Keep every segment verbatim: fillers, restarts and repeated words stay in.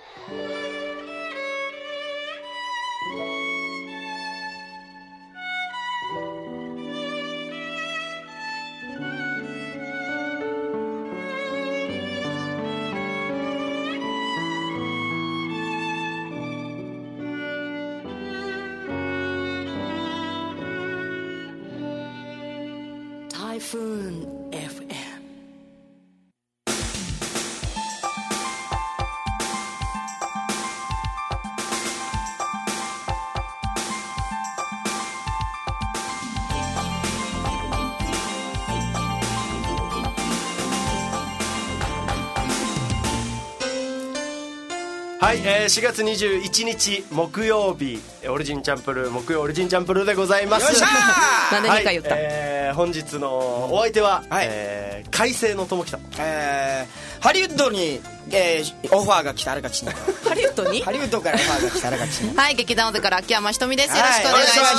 Typhoon エフエム。 はい、えー、しがつにじゅういちにち木曜日、オリジンチャンプルー木曜オリジンチャンプルーでございます。 よっしゃーなんでにかい言った、 はい、えー、本日のお相手は、 はい、 えー、海星の友樹と、 えー、ハリウッドに、えー、オファーが来たあらがちにハリウッドにハリウッドからオファーが来たあらがちにはい、劇団オゼから秋山ひとみです。よろしくお願いします。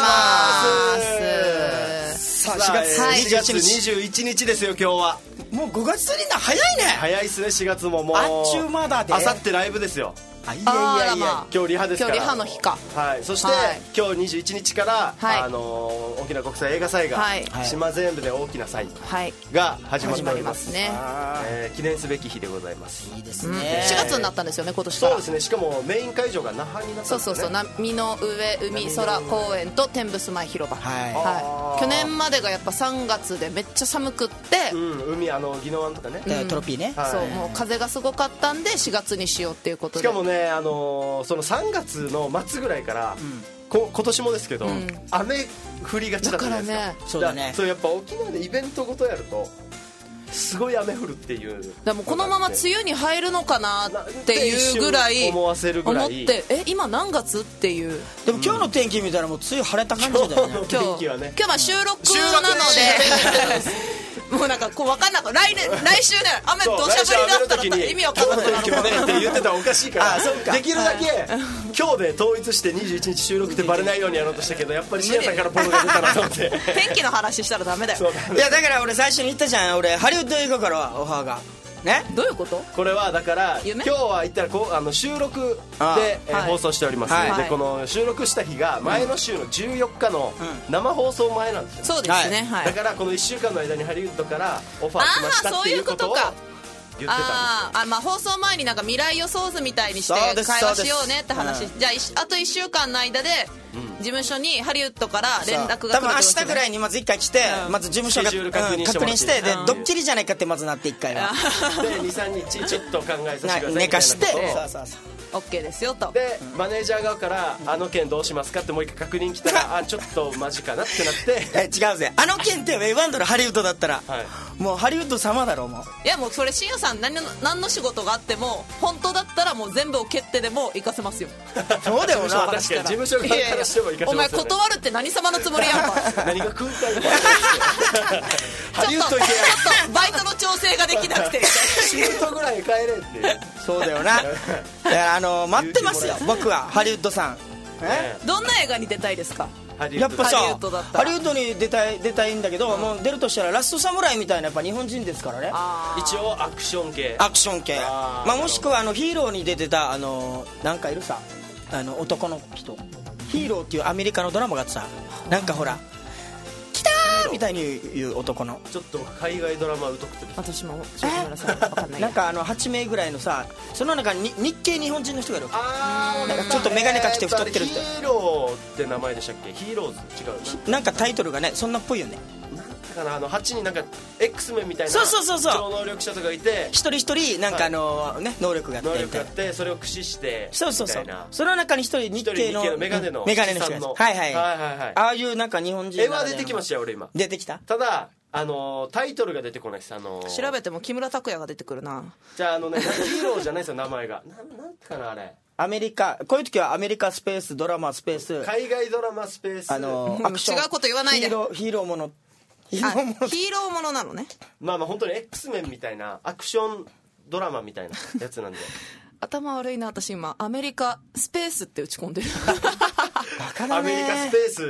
さあしがつにじゅういちにち、 にじゅういちにちですよ今日は。 もうごがつ過ぎた。早いね。 早いっすね。しがつももうあっちゅう間だで。 あさってライブですよ。 あ、いやいやいや、 まあ、 今日リハですから。 今日リハの日か。 はい。そして、 はい、 今日にじゅういちにちから、はい、あのー、沖縄国際映画祭が、はい、島全部で大きな祭が始まっております。 始まりますね。 えー、記念すべき日でございます。 いいですね。 うん、しがつになったんですよね今年から。 そうですね。しかもメイン会場が那覇になったんですね。 そうそうそう。波の上海空公園と天仏前広場。 はい。 はい。去年までがやっぱさんがつでめっちゃ寒くって、 うん、海あの宜野湾とかね、 うん、トロピーね。 はい、そうもう風がすごかったんでしがつにしようっていうことで。 しかもね、あのー、そのさんがつの末ぐらいから、うん、こ今年もですけど、うん、雨降りがちだったじゃないですか。 だからね、 そうだね。そうやっぱ沖縄でイベントごとやるとすごい雨降るっていう。 でもこのまま梅雨に入るのかなっていうぐらい思わせるぐらい思って、え今何月っていう。 でも今日の天気見たらもう梅雨晴れた感じだよね。 今日の天気はね。 今日は収録なのでもうなんかこう分かんなく来年来週ね雨土砂降りだったら意味わかんなくなる。 今日の天気もねって言ってたらおかしいからできるだけ今日で統一してにじゅういちにち収録ってバレないようにやろうとしたけど、やっぱり深夜さんからボロが出たなと思って天気の話したらダメだよ。 いやだから俺最初に言ったじゃん、俺ハリウッド映画からオファーがね。 どういうこと？ これはだから今日は言ったらこうあの収録でえー放送しております、はい、でこの収録した日が前の週のじゅうよっかの生放送前なんですよ。 そうですね、はい、 だからこのいっしゅうかんの間にハリウッドからオファー来ましたっていうことを言ってたんですよ。 ああ、まあ、放送前になんか未来予想図みたいにして会話しようねって話、うん、じゃああといっしゅうかんの間で事務所にハリウッドから連絡が来る、ね、 多分明日ぐらいにまずいっかい来て、うん、まず事務所が確認して、確認してで、うん、ドッキリじゃないかってまずなっていっかいはで にさんにちちょっと考えさせてくださいみたいな寝かしてそうそうそう OK ですよと。 で、うん、マネージャー側からあの件どうしますかってもう一回確認来たらあちょっとマジかなってなって違うぜ、あの件ってウェイバンドのハリウッドだったら、はい、もうハリウッド様だろう。もういやもうそれ深夜さん 何の、何の仕事があっても本当だったらもう全部を蹴ってでも行かせますよ。 そうだよな。 確かに事務所側からしても行かせますよね。 お前断るって何様のつもりやんか何が空間にハリウッド行けやちょっとバイトの調整ができなくてシフトぐらい帰れっていう。 そうだよな。いやあの待ってますよ僕はハリウッドさん。 えどんな映画に出たいですか？ やっぱさハリウッドだったらハリウッドに出たい出たいんだけど、うん、もう出るとしたらラストサムライみたいなやっぱ日本人ですからね。 一応アクション系アクション系あ、まあ、もしくはあのヒーローに出てたあのなんかいるさあの男の人ヒーローっていうアメリカのドラマがあってさ、なんかほら来たーみたいに言う男のちょっと海外ドラマ疎くて私もちょっとごめんなさい分かんないなんかあのはちめいぐらいのさその中に日系日本人の人がいる。 あなんかちょっと眼鏡かけて太ってる人。 ヒーローって名前でしたっけ？ヒーローズ違うな。 なんかタイトルがねそんなっぽいよね。 だからあのはちになんか X メンみたいなそうそうそうそう超能力者とかいて一人一人なんかあのね能力があって能力があってそれを駆使してそうそうそうその中に一人日系のメガネのメガネの人がはいはいああいうなんか日本人絵は出てきましたよ俺今。 出てきた。 ただあのタイトルが出てこないです。あの調べても木村拓哉が出てくるな。 じゃああのねヒーローじゃないですよ名前がななんてかなあれアメリカこういう時はアメリカスペースドラマスペース海外ドラマスペースあのアクション違うこと言わないでヒーローヒーローものヒーローものヒーローものなのね。 まあまあ本当に X メンみたいなアクションドラマみたいなやつなんで頭悪いな私今アメリカスペースって打ち込んでるアメリカスペース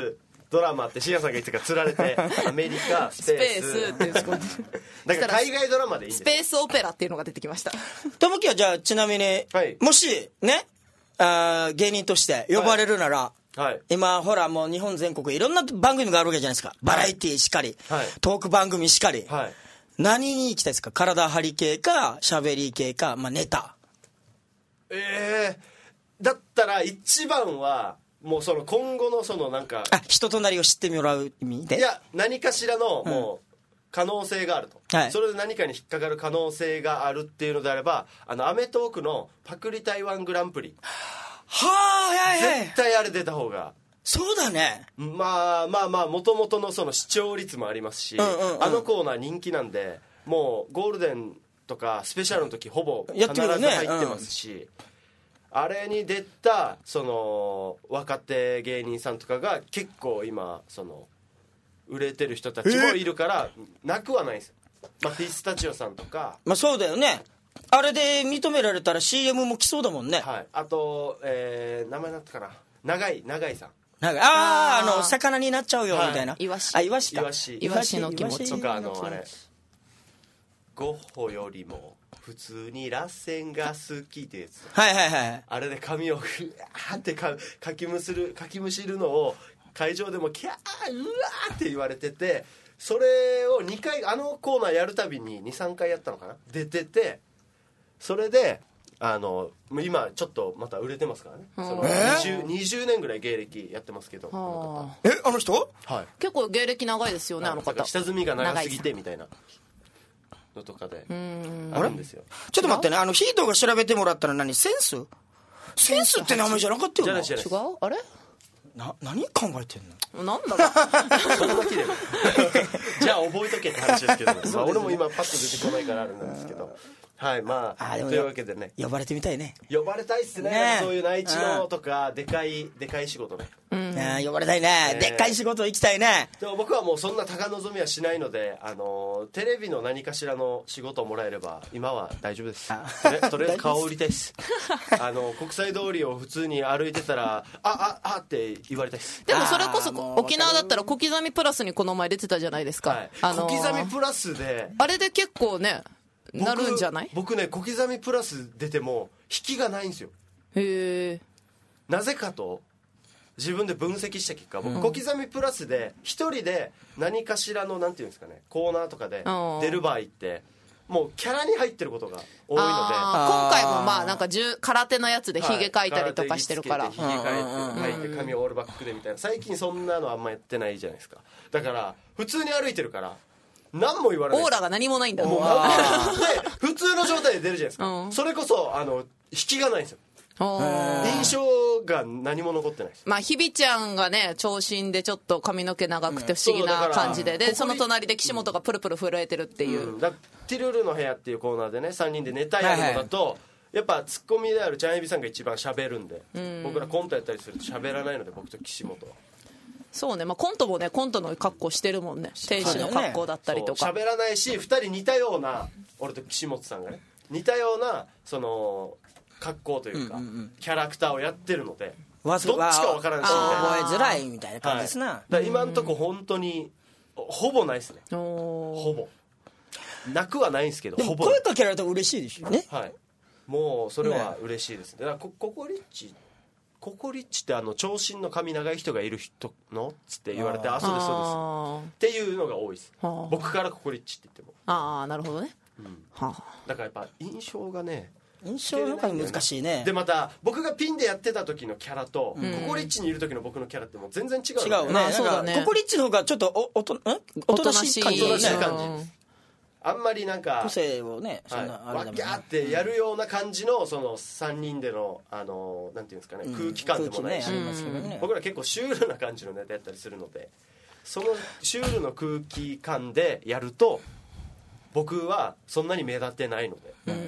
ドラマって椎名さんが言ってたから釣られてアメリカスペーススペースっていうだから海外ドラマでいいんですスペースオペラっていうのが出てきました。 ともきはじゃあちなみに、はい、もしねあ芸人として呼ばれるなら、はい、今ほらもう日本全国いろんな番組があるわけじゃないですか。バラエティーしかり、はい、トーク番組しかり、はい、何に行きたいですか？体張り系かしゃべり系か、まあ、ネタ。 えー、だったら一番はもうその今後のそのなんかあ人となりを知ってもらう意味で、 いや何かしらのもう可能性があると、はい、それで何かに引っかかる可能性があるっていうのであれば、あのアメトーークのパクリ台湾グランプリはあ、はいはい、 絶対あれ出た方が。 そうだね。 まあまあまあもともとのその視聴率もありますし、うんうんうん、あのコーナー人気なんでもうゴールデンとかスペシャルの時ほぼ必ず入ってますし、ねうん、あれに出たその若手芸人さんとかが結構今その売れてる人たちもいるからなくはないんですよ。まあ、ピスタチオさんとか、 まあ、そうだよね。あれで認められたら シーエム も来そうだもんね。 はい、あと、えー、名前なんてかな、長井長井さん、 なんかあああの魚になっちゃうよみたいな、はい、 イワシあイワシかイワシイワシの気持ちとか、あのあれゴッホよりも普通に螺旋が好きってやつ、 はいはいはい、 あれで髪をふわーってかかきむするかきむしるのを会場でもキャーうわーって言われてて、それをにかいあのコーナーやるたびに にさんかいやったのかな、出てて、それであの今ちょっとまた売れてますからね。その 20, にじゅうねんぐらい芸歴やってますけど、あの方えあの人、 はい、 結構芸歴長いですよね。あの方下積みが長すぎてみたいなのとかであるんですよ。 ちょっと待ってね、あのヒートが調べてもらったら何センスセンスって名前じゃなかったよな。 違うあれな何考えてんの。 なんだろうそんな綺麗じゃあ覚えとけって話ですけど、まあ、俺も今パッと出てこないからあれなんですけど、はいまあ、あというわけでね、 呼ばれてみたいね。 呼ばれたいっす ね, ねそういう内地のとかでかいでかい仕事ね、 うん、呼ばれたいね、でっかい仕事行きたいね。 でも僕はもうそんな高望みはしないので、あのテレビの何かしらの仕事をもらえれば今は大丈夫です。とりあえず顔を売りたいですあの国際通りを普通に歩いてたらあああって言われたいです。 でもそれこそ沖縄だったら小刻みプラスにこの前出てたじゃないですか、はい、あのー、 小刻みプラスであれで結構ねなるんじゃない。 僕ね小刻みプラス出ても引きがないんですよ。 へえ。 なぜかと自分で分析した結果、僕小刻みプラスで一人で何かしらのなんていうんですかね、コーナーとかで出る場合ってもうキャラに入ってることが多いので、 今回もまあなんか空手のやつでヒゲ描いたりとかしてるから、 ヒゲ描いて髪をオールバックでみたいな、最近そんなのあんまやってないじゃないですか。だから普通に歩いてるから何も言われない。 オーラが何もないんだ。もうで普通の状態で出るじゃないですか、うん、それこそあの引きがないんですよ。印象が何も残ってないです。 まあ日比ちゃんがね長身でちょっと髪の毛長くて不思議な感じで、うん、でその隣で岸本がプルプル震えてるっていう、 うん、だティルルの部屋っていうコーナーでねさんにんでネタやるのだと、はいはい、やっぱツッコミであるチャンエビさんが一番喋るんで、うん、僕らコントやったりすると喋らないので、僕と岸本はそうね、まあ、コントもねコントの格好してるもんね、天使の格好だったりとか喋らないし、ふたり似たような、俺と岸本さんがね似たようなその格好というか、うんうんうん、キャラクターをやってるのでどっちか分からんしみたいな、 覚えづらいみたいな感じですな、 はい、だから今んとこ本当にほぼないですね。ほぼなくはないんですけど、 でも声かけられたら嬉しいでしょね。 はい、もうそれは嬉しいですね。だからココリッチココリッチってあの長身の髪長い人がいる人のつって言われて、あそうですそうですっていうのが多いです。僕からココリッチって言っても、 ああなるほどね、うん、 はあ、だからやっぱ印象がね印象の中に難しいね。 でまた僕がピンでやってた時のキャラと、うん、ココリッチにいる時の僕のキャラってもう全然違う、ね、 違うね。なんかココリッチの方がちょっとおおとんおとなしい感じ、 おとなしい感じ、うん、あんまりなんか個性をね、そんなあれだもんね、わっギャーってやるような感じのそのさんにんでのあのなんていうんですかね、うん、空気感でもないし、ね、僕ら結構シュールな感じのネタやったりするので、そのシュールの空気感でやると僕はそんなに目立てないので、うん、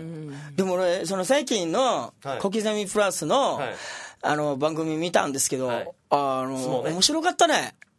でも俺その最近の小刻みプラスの、はい、あの番組見たんですけど、はい、あの、ね、面白かったね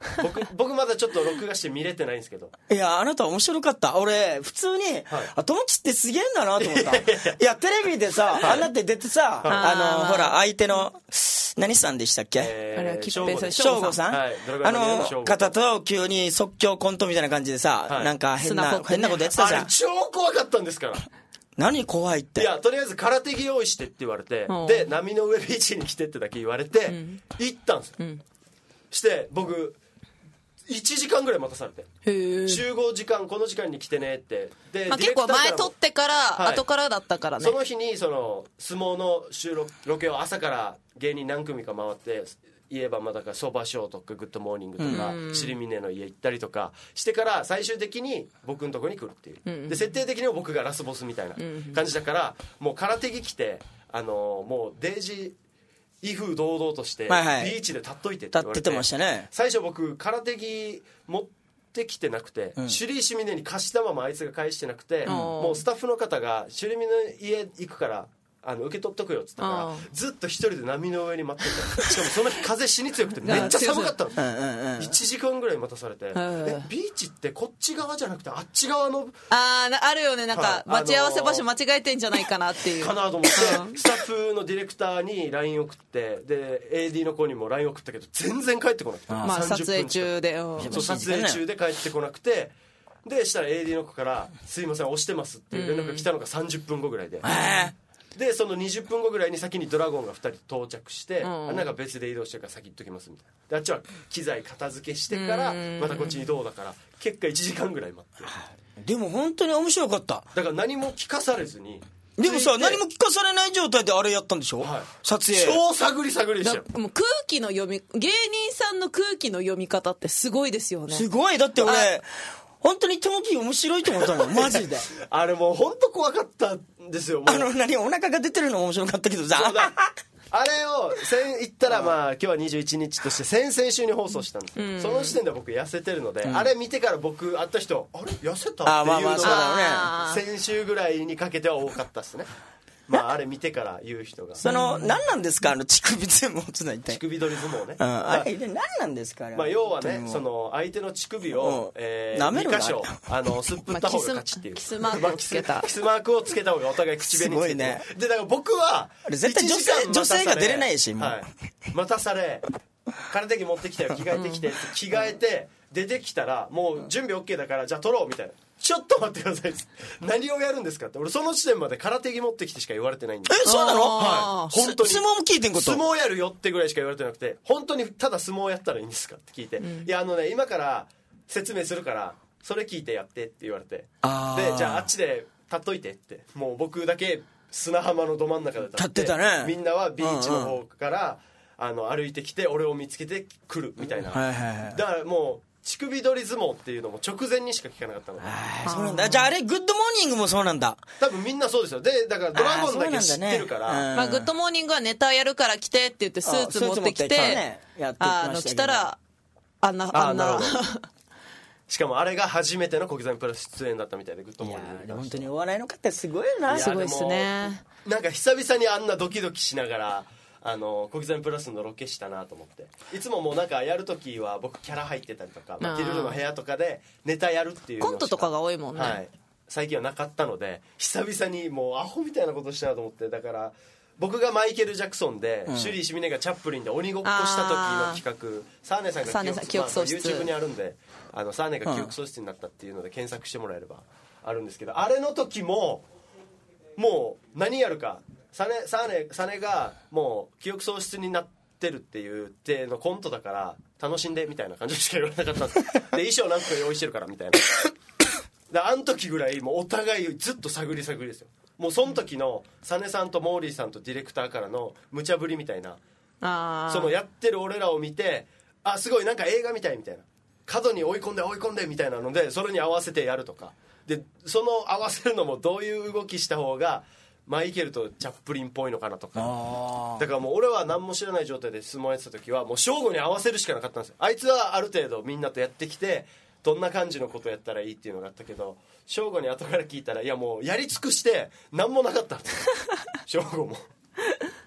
僕僕まだちょっと録画して見れてないんですけど。 いやあなた面白かった。俺普通に、はい、あ友達ってすげえんだなと思った。いやテレビでさ、はい、あんなって出てさ、はい、あのほら相手の何さんでしたっけ、 えー、あれはキッペイさん、 翔吾さん、 はい、 あの方と急に即興コントみたいな感じでさ、はい、なんか変な、ね、変なことやってたじゃん。 あれ超怖かったんですから。 何怖いって。 いやとりあえず空手着用意してって言われて、うん、で波の上ビーチに来てってだけ言われて、うん、行ったんですよ、うん、して僕いちじかんぐらい待たされて、へ集合時間この時間に来てねってで、 まあ、結構前撮ってから、はい、後からだったからね。 その日にその相撲の収録ロケを朝から芸人何組か回って言えばまあだからソバショーとかグッドモーニングとか尻峰の家行ったりとかしてから最終的に僕のとこに来るっていう、うん、で設定的には僕がラスボスみたいな感じだからもう空手着着てあのもうデイジー威風堂々としてビーチで立っといてって言われて、立っててましたね。最初僕空手着持ってきてなくて、うん、首里石峰に貸したままあいつが返してなくて、うん、もうスタッフの方が首里峰の家行くからあの受け取っとくよっつったからずっと一人で波の上に待ってた。しかもその日風死に強くてめっちゃ寒かったの。いちじかんぐらい待たされて、えビーチってこっち側じゃなくてあっち側のあーあるよねなんか待ち合わせ場所間違えてんじゃないかなっていうかなと思ってスタッフのディレクターに ライン 送ってで エーディー の子にも ライン 送ったけど全然帰ってこなくて、 まあ撮影中でそう撮影中で帰ってこなくてでしたら エーディー の子からすいません押してますっていう連絡が来たのがさんじゅっぷんごぐらいで、でそのにじゅっぷんごぐらいに先にドラゴンがふたり到着して、うん、なんか別で移動してるから先行っときますみたいなであっちは機材片付けしてからまたこっちに移動だから結果いちじかんぐらい待ってでも本当に面白かった。 だから何も聞かされずにでもさ何も聞かされない状態であれやったんでしょ、はい、撮影超探り探りでしたよ。 もう空気の読み芸人さんの空気の読み方ってすごいですよね。 すごいだって俺本当にトモキ面白いと思ったのマジであれもう本当怖かったんですよ。もうあの何お腹が出てるの面白かったけどさあれを先言ったらまあ今日はにじゅういちにちとして先々週に放送したんですよ、うん、その時点で僕痩せてるので、うん、あれ見てから僕会った人あれ痩せたっていうのが先週ぐらいにかけては多かったですね。まああれ見てから言う人がその何なんですかあの乳首相撲つない乳首取り相撲ね、 うん、あれ何なんですかあれ、 まあ、要はねその相手の乳首を、えー、に箇所あのすっぷった方が勝ちっていう、 まあ、キスマークをつけたキスマークをつけた方がお互い口紅つけて、ね、でだから僕は絶対女性女性が出れないしもう、はい、 待たされ空手着持ってきたよ着替えてきて、うん、着替えて出てきたらもう準備 OK だからじゃあ撮ろうみたいなちょっと待ってください何をやるんですかって俺その時点まで空手着持ってきてしか言われてないんでえそうなのはい本当に相撲も聞いてんこと相撲やるよってぐらいしか言われてなくて本当にただ相撲やったらいいんですかって聞いて、うん、いやあのね今から説明するからそれ聞いてやってって言われてでじゃああっちで立っといてってもう僕だけ砂浜のど真ん中で立って、 立ってたねみんなはビーチの方から、うんうん、あの歩いてきて俺を見つけてくるみたいな、はいはいはい、だからもう乳首取り相撲っていうのも直前にしか聞かなかったのでそうなんだ。じゃああれグッドモーニングもそうなんだ多分みんなそうですよ。でだからドラゴンだけ知ってるから、ねうんまあ、グッドモーニングはネタやるから来てって言ってスーツ持ってきてあの来たらあんなあんなしかもあれが初めての小刻みプラス出演だったみたいでグッドモーニングいや本当にお笑いの方すごいなすごいっすね。 なんか久々にあんなドキドキしながらあの小刻みプラスのロケしたなと思っていつももうなんかやるときは僕キャラ入ってたりとかまあ、ティルルの部屋とかでネタやるっていうのコントとかが多いもんね、 はい、最近はなかったので久々にもうアホみたいなことしたなと思ってだから僕がマイケル・ジャクソンで、うん、シュリー・シミネがチャップリンで鬼ごっこした時の企画サーネさんが記憶喪失、まあ、YouTube にあるんであのサーネが記憶喪失になったっていうので検索してもらえればあるんですけどあれの時ももう何やるかサネ、サネ、サネがもう記憶喪失になってるっていう体のコントだから楽しんでみたいな感じしか言われなかったんですで衣装なんか用意してるからみたいなであの時ぐらいもうお互いずっと探り探りですよ。もうその時のサネさんとモーリーさんとディレクターからの無茶ぶりみたいなあそのやってる俺らを見てあすごいなんか映画みたいみたいな角に追い込んで追い込んでみたいなのでそれに合わせてやるとかでその合わせるのもどういう動きした方がマイケルとチャップリンっぽいのかなとかだからもう俺は何も知らない状態で相撲やってた時はもう正吾に合わせるしかなかったんですよ。あいつはある程度みんなとやってきてどんな感じのことやったらいいっていうのがあったけど正吾に後から聞いたらいやもうやり尽くして何もなかった正吾も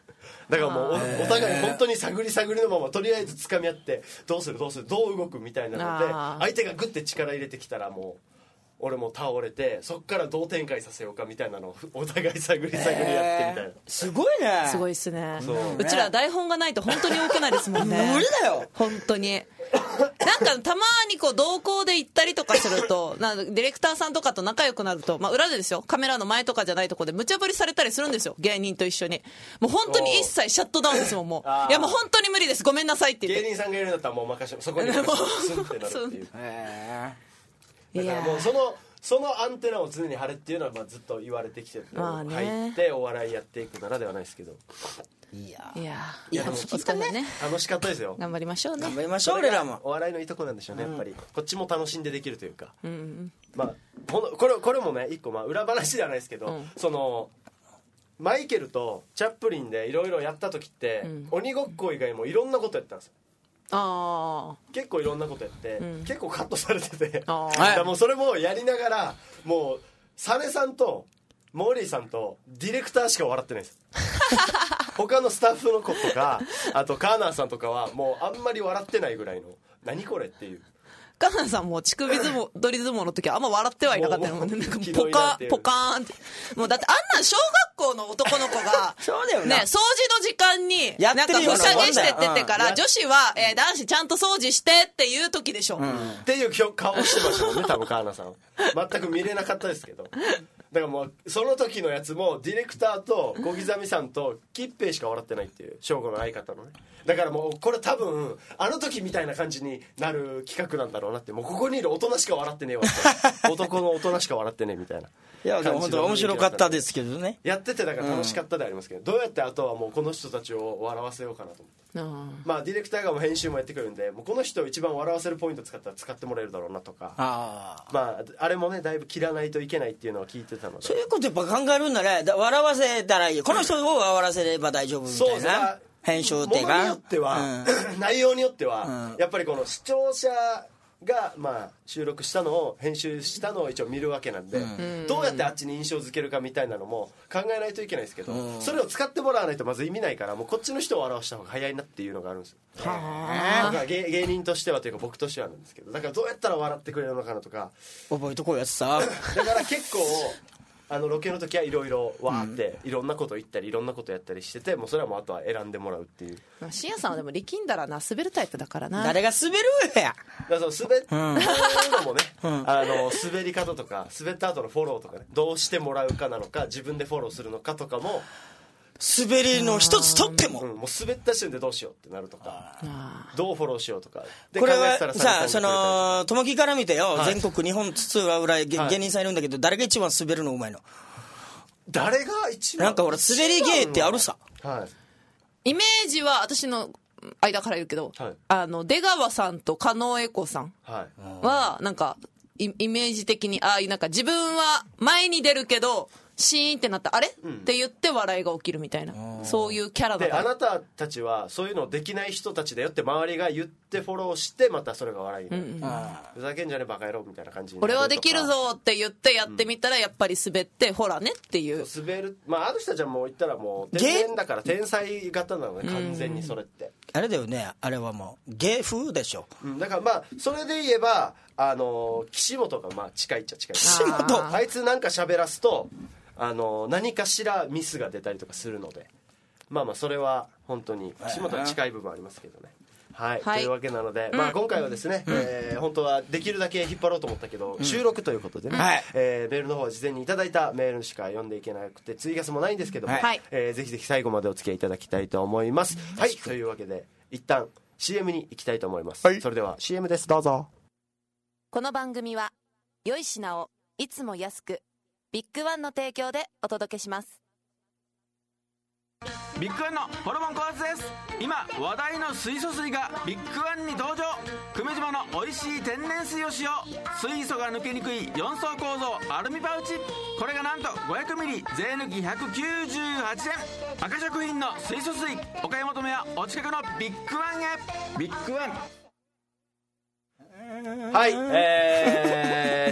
だからもう お, お互い本当に探り探りのままとりあえず掴み合ってどうするどうするどう動くみたいなので相手がグッて力入れてきたらもう俺も倒れてそっからどう展開させようかみたいなのをお互い探り探りやってみたいな、えー、すごいねすごいっすね。うちら台本がないと本当に動けないですもんね無理だよ本当に。なんかたまにこう同行で行ったりとかするとなんかディレクターさんとかと仲良くなると、まあ、裏でですよカメラの前とかじゃないとこで無茶ぶりされたりするんですよ芸人と一緒に。もう本当に一切シャットダウンですもん。もういやもう本当に無理ですごめんなさいって言って芸人さんがいるんだったらもう任せそこにスンってなるっていう。 へだからもうそのそのアンテナを常に張れっていうのはまあずっと言われてきてるの、まあね、入ってお笑いやっていくならではないですけど。 いやいやいやでもお疲れね楽しかったですよ。 頑張りましょうね頑張りましょう俺らも。 お笑いのいいとこなんでしょうねやっぱり、うん、こっちも楽しんでできるというか、 うんうん、 まあほんこれこれもね一個まあ裏話ではないですけど、うん、そのマイケルとチャップリンでいろいろやった時って、うん、鬼ごっこ以外もいろんなことやったんですよ。 あ結構いろんなことやって、うん、結構カットされててあだもうそれもやりながらもうサネさんとモーリーさんとディレクターしか笑ってないです他のスタッフの子とかあとカーナーさんとかはもうあんまり笑ってないぐらいの何これっていう。 カーナーさんも乳首相撲ドリ相撲の時はあんま笑ってはいなかったの。なんかポカポカーンってもうだってあんなん小学校の男の子がそうだよね掃除の時間になんかふしゃげしてってってから女子は、えー、男子ちゃんと掃除してっていう時でしょ、うん、 っていう顔してましたもんね多分カーナーさん全く見れなかったですけどだからもうその時のやつもディレクターと小刻さんとキッペイしか笑ってないっていう翔吾の相方のね。だからもうこれ多分あの時みたいな感じになる企画なんだろうなって。もうここにいる大人しか笑ってねえわって男の大人しか笑ってねえみたいな。 いやでも本当面白かったですけどね。 やっててだから楽しかったでありますけど、うん、どうやってあとはもうこの人たちを笑わせようかなと思って、あまあディレクターがもう編集もやってくるんでもうこの人を一番笑わせるポイント使ったら使ってもらえるだろうなとか、あまああれもねだいぶ切らないといけないっていうのは聞いてたのでそういうことやっぱ考えるんだね。だ笑わせたらいいこの人を笑わせれば大丈夫みたいな。そう編集ってがものによっては、うん、内容によっては、うん、やっぱりこの視聴者が、まあ、収録したのを編集したのを一応見るわけなんで、うん、どうやってあっちに印象づけるかみたいなのも考えないといけないですけど、うん、それを使ってもらわないとまず意味ないからもうこっちの人を表した方が早いなっていうのがあるんですよ。はあ芸, 芸人としてはというか僕としてはなんですけどだからどうやったら笑ってくれるのかなとか覚えとこうやつさだから結構あのロケの時はいろいろわーっていろんなこと言ったりいろんなことやったりしててもうそれはもうあとは選んでもらうっていう。 深夜さんはでも力んだらな滑るタイプだからな。 誰が滑るやだからその滑るのもね、うん、あの滑り方とか滑った後のフォローとかねどうしてもらうかなのか自分でフォローするのかとかも滑りの一つとっても、 うん、もう滑った瞬間でどうしようってなるとかどうフォローしようとかでこれはさあその友樹から見てよ、はい、全国日本津々浦々芸人さんいるんだけど、はい、誰が一番滑るのうまいの。 誰が一番なんかほら滑り芸ってあるさ、 はい、イメージは私の間から言うけど、はい、あの出川さんと狩野英孝さんはなんかイメージ的にああいうなんか自分は前に出るけどシーンってなったあれ、うん、って言って笑いが起きるみたいなそういうキャラだからであなたたちはそういうのできない人たちだよって周りが言ってフォローしてまたそれが笑いになる、うんうん、ふざけんじゃねバカ野郎みたいな感じになるとか俺はできるぞって言ってやってみたらやっぱり滑ってほらねっていう滑るまあある人たちはもう言ったらもう天然だから天才型なのね完全にそれってあれだよねあれはもう芸風でしょ、 うん、だからまあそれで言えばあの岸本がまあ近いっちゃ近い岸本あいつなんか喋らすとあの何かしらミスが出たりとかするのでまあまあそれは本当に岸本は近い部分ありますけどね、はい、はい、というわけなので、まあ、今回はですね、うんえー、本当はできるだけ引っ張ろうと思ったけど、うん、収録ということでね、はいえー、メールの方は事前にいただいたメールしか読んでいけなくて追加もないんですけども、はいえー、ぜひぜひ最後までお付き合いいただきたいと思います、はい、というわけで一旦 シーエム に行きたいと思います、はい、それでは シーエム ですどうぞ。 この番組は良い品をいつも安くビッグワンの提供でお届けします。 ビッグワンのホルモン考察です。今話題の水素水がビッグワンに登場。久米島の美味しい天然水を使用。水素が抜けにくいよん層構造アルミパウチ。これがなんと ごひゃくミリ 税抜きひゃくきゅうじゅうはちえん。赤食品の水素水お買い求めはお近くのビッグワンへ。ビッグワンはい、えー、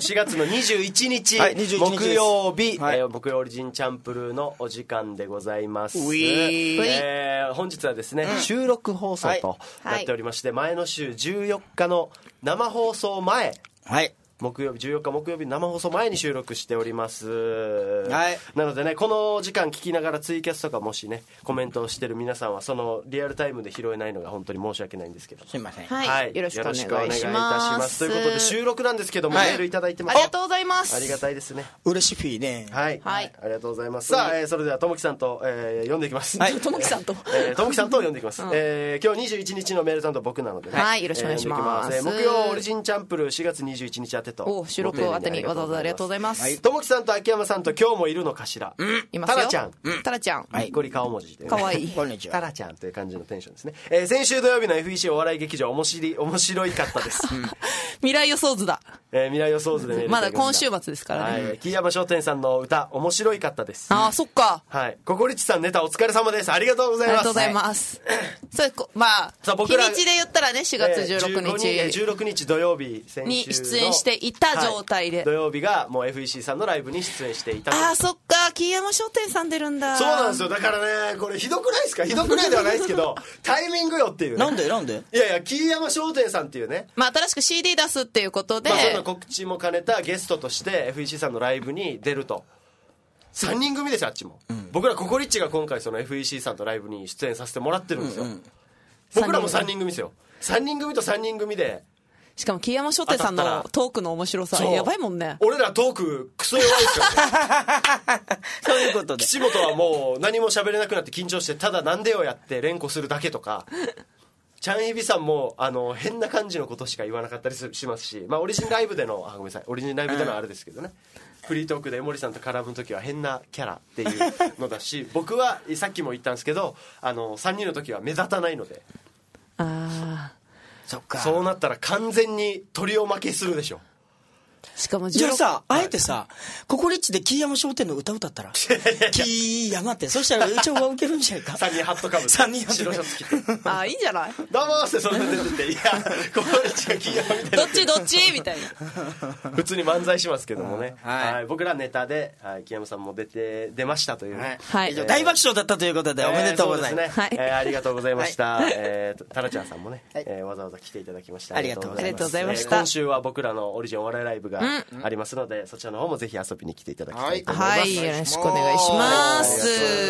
しがつのにじゅういちにち、 はい、にじゅういちにち木曜日、 はい、 えー、木曜オリジンチャンプルーのお時間でございます。 ういー、 えー、本日はですね、うん、収録放送となっておりまして、はい、前の週じゅうよっかの生放送前、 はい、 木曜日じゅうよっか木曜日生放送前に収録しております、 はい、 なのでね、この時間聞きながらツイキャスとかもしねコメントをしてる皆さんはそのリアルタイムで拾えないのが本当に申し訳ないんですけど、 すいません、 はい、はい、よろしくお願いします。 いますということで収録なんですけども、はい、メールいただいてます。 ありがとうございます。 ありがたいですね、 嬉しいね。 はい、はい、ありがとうございます。さあ、えー、それではともきさんと、えー、読んでいきます。 はい、ともきさんと、 えー、ともきさんと読んでいきます、うん、えー、今日にじゅういちにちのメール担当僕なので、ね、 はい、よろしくお願いします。 えー、木曜オリジンチャンプルしがつにじゅういちにち宛てと、 お収録を宛てにわざわざありがとうございます。 ともきさんと秋山さんと今日もいるのかしら、 うん、いますよ。 タラちゃん、 うん、タラちゃん、 はい、これ顔文字で、ね、 かわいいこんにちは、 タラちゃんという感じのテンションですね。えー、先週土曜日の エフイーシー お笑い劇場面白い面白いかったです、うん、 未来予想図だ、 えー、未来予想図でねまだ今週末ですからね、 はい、木山商店さんの歌面白いかったです。 ああ、そっか、 はい、ココリッチさんネタお疲れ様です。ありがとうございます。 ありがとうございます、はい、それまあさあ僕ら日にちで言ったらねしがつじゅうろくにち、 えー、じゅうろくにち土曜日先週に出演していた状態で、 はい、土曜日がもう エフイーシー さんのライブに出演していた。 ああ、そっか、木山商店さん出るんだ。 そうなんですよ。だからね、これひどくないですか。ひどくないではないですけどタイミングよっていう、ね、 なんでなんでいやいや、木山商店さんっていうね、 まあ新しく シーディー 出すっていうことで、 まあ、そんな告知も兼ねたゲストとして エフイーシー さんのライブに出ると。さんにん組ですよ、あっちも、うん、僕らココリッチが今回その エフイーシー さんとライブに出演させてもらってるんですよ、うんうん、僕らもさんにん組ですよ。さんにん組とさんにん組で、 しかも木山商店さんのトークの面白さやばいもんね。 俺らトーククソ弱いですからねそういうことで岸本はもう何も喋れなくなって緊張してただなんでよやって連呼するだけとかチャンエビさんもあの変な感じのことしか言わなかったりしますし、まあ、オリジンライブでのあごめんなさいオリジンライブでのあれですけどね、フリートークで江森さんと絡む時は変なキャラっていうのだし僕はさっきも言ったんですけどあのさんにんの時は目立たないので、 ああそっか、 そうなったら完全に鳥を負けするでしょ。 しかもじゃあさ、あえてさ、ココリッチで木山商店の歌歌ったら木山って、そしたらうちは受けるんじゃないか。 さんにんハットかぶってさんにん白シャツ着てああ、いいんじゃない。 どうもーってそれで出てて、いやココリッチが木山みたいなどっちどっちみたいな普通に漫才しますけどもね、 はいはい、僕らネタで、はい、木山さんも出て出ましたという、ね、 はい、 えー、大爆笑だったということでおめでとうございます、 えー、そうですね、はい、えー、ありがとうございました、はい、えー、タラちゃんさんもね、はい、えー、わざわざ来ていただきました。 ありがとうございました。 今週は僕らのオリジンお笑いライブがありますので、うん、そちらの方もぜひ遊びに来ていただきたいと思います。 はい、よろしくお願いします。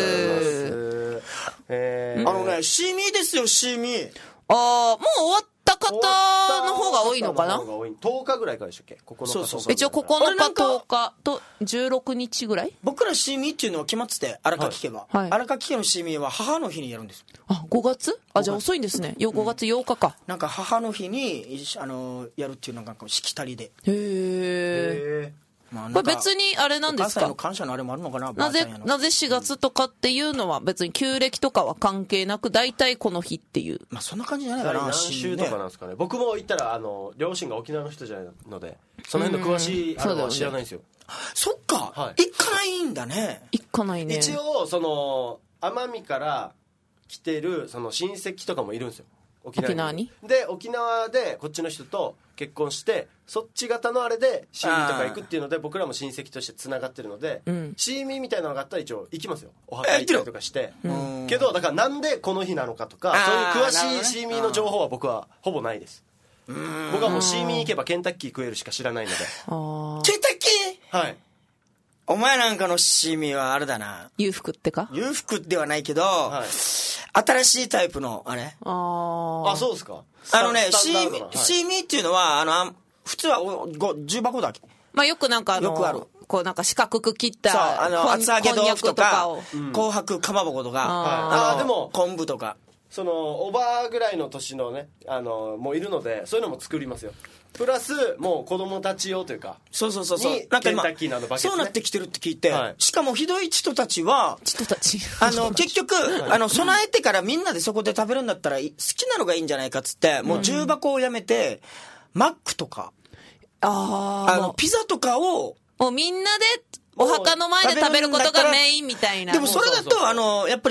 えー、 あのね、シーミーですよ、シーミー。 ああ、もう終わった方の方が多いのかな。 とおかぐらいからでしたっけ。ここのかそうそうそう、一応ここのかとおかとじゅうろくにちぐらい。 僕らシーミーっていうのは決まってて、荒垣家は、はい、荒垣家のシーミーは母の日にやるんです。 あ、ごがつ、あ、じゃあ遅いんですね。ごがつようかか、 うん、なんか母の日にあのやるっていうのがしきたりで。 へえ。まあ、これ別にあれなんですか。 の感謝のあれもあるのかな。 なぜなぜしがつとかっていうのは別に旧暦とかは関係なく大体この日っていう。 まあそんな感じじゃないかな。 何週とかなんですかね。僕も言ったらあの両親が沖縄の人じゃないのでその辺の詳しいあのは知らないんですよ。 そっか、はい、行かないんだね。 行かないね。 一応その奄美から来てるその親戚とかもいるんですよ。沖縄 に, 沖縄にで沖縄でこっちの人と結婚してそっち型のあれでシーミーとか行くっていうので僕らも親戚としてつながってるので、うん、シーミーみたいなのがあったら一応行きますよ。お墓行ったりとかして、うん、けどだからなんでこの日なのかとかそういう詳しいシーミーの情報は僕はほぼないです。僕はもうシーミー行けばケンタッキー食えるしか知らないので。 あケンタッキー、はい、 お前なんかのシーミーはあれだな、 裕福ってか。 裕福ではないけど、はい、新しいタイプのあれ。 ああ、そうですか。 あのね、シーミー、はい、シーミーっていうのはあの普通は重箱だけ。 まあよくなんかあのよくあるこうなんか四角く切ったそうあの厚揚げ豆腐とかうん、 紅白かまぼことか、 ああでも昆布とかそのおばあぐらいの年のねあのもういるのでそういうのも作りますよ。プラスもう子供たち用というかそうそうそうそうなんか今ケンタッキーなどバケツ、ね、 そうなってきてるって聞いて、はい、しかもひどい人たちは人たちあの結局あの備えてからみんなでそこで食べるんだったら好きなのがいいんじゃないかっつってもう重箱をやめて、うん、マックとかああのピザとかをもうみんなでお墓の前で食べることがメインみたいな。 でもそれだとあのやっぱり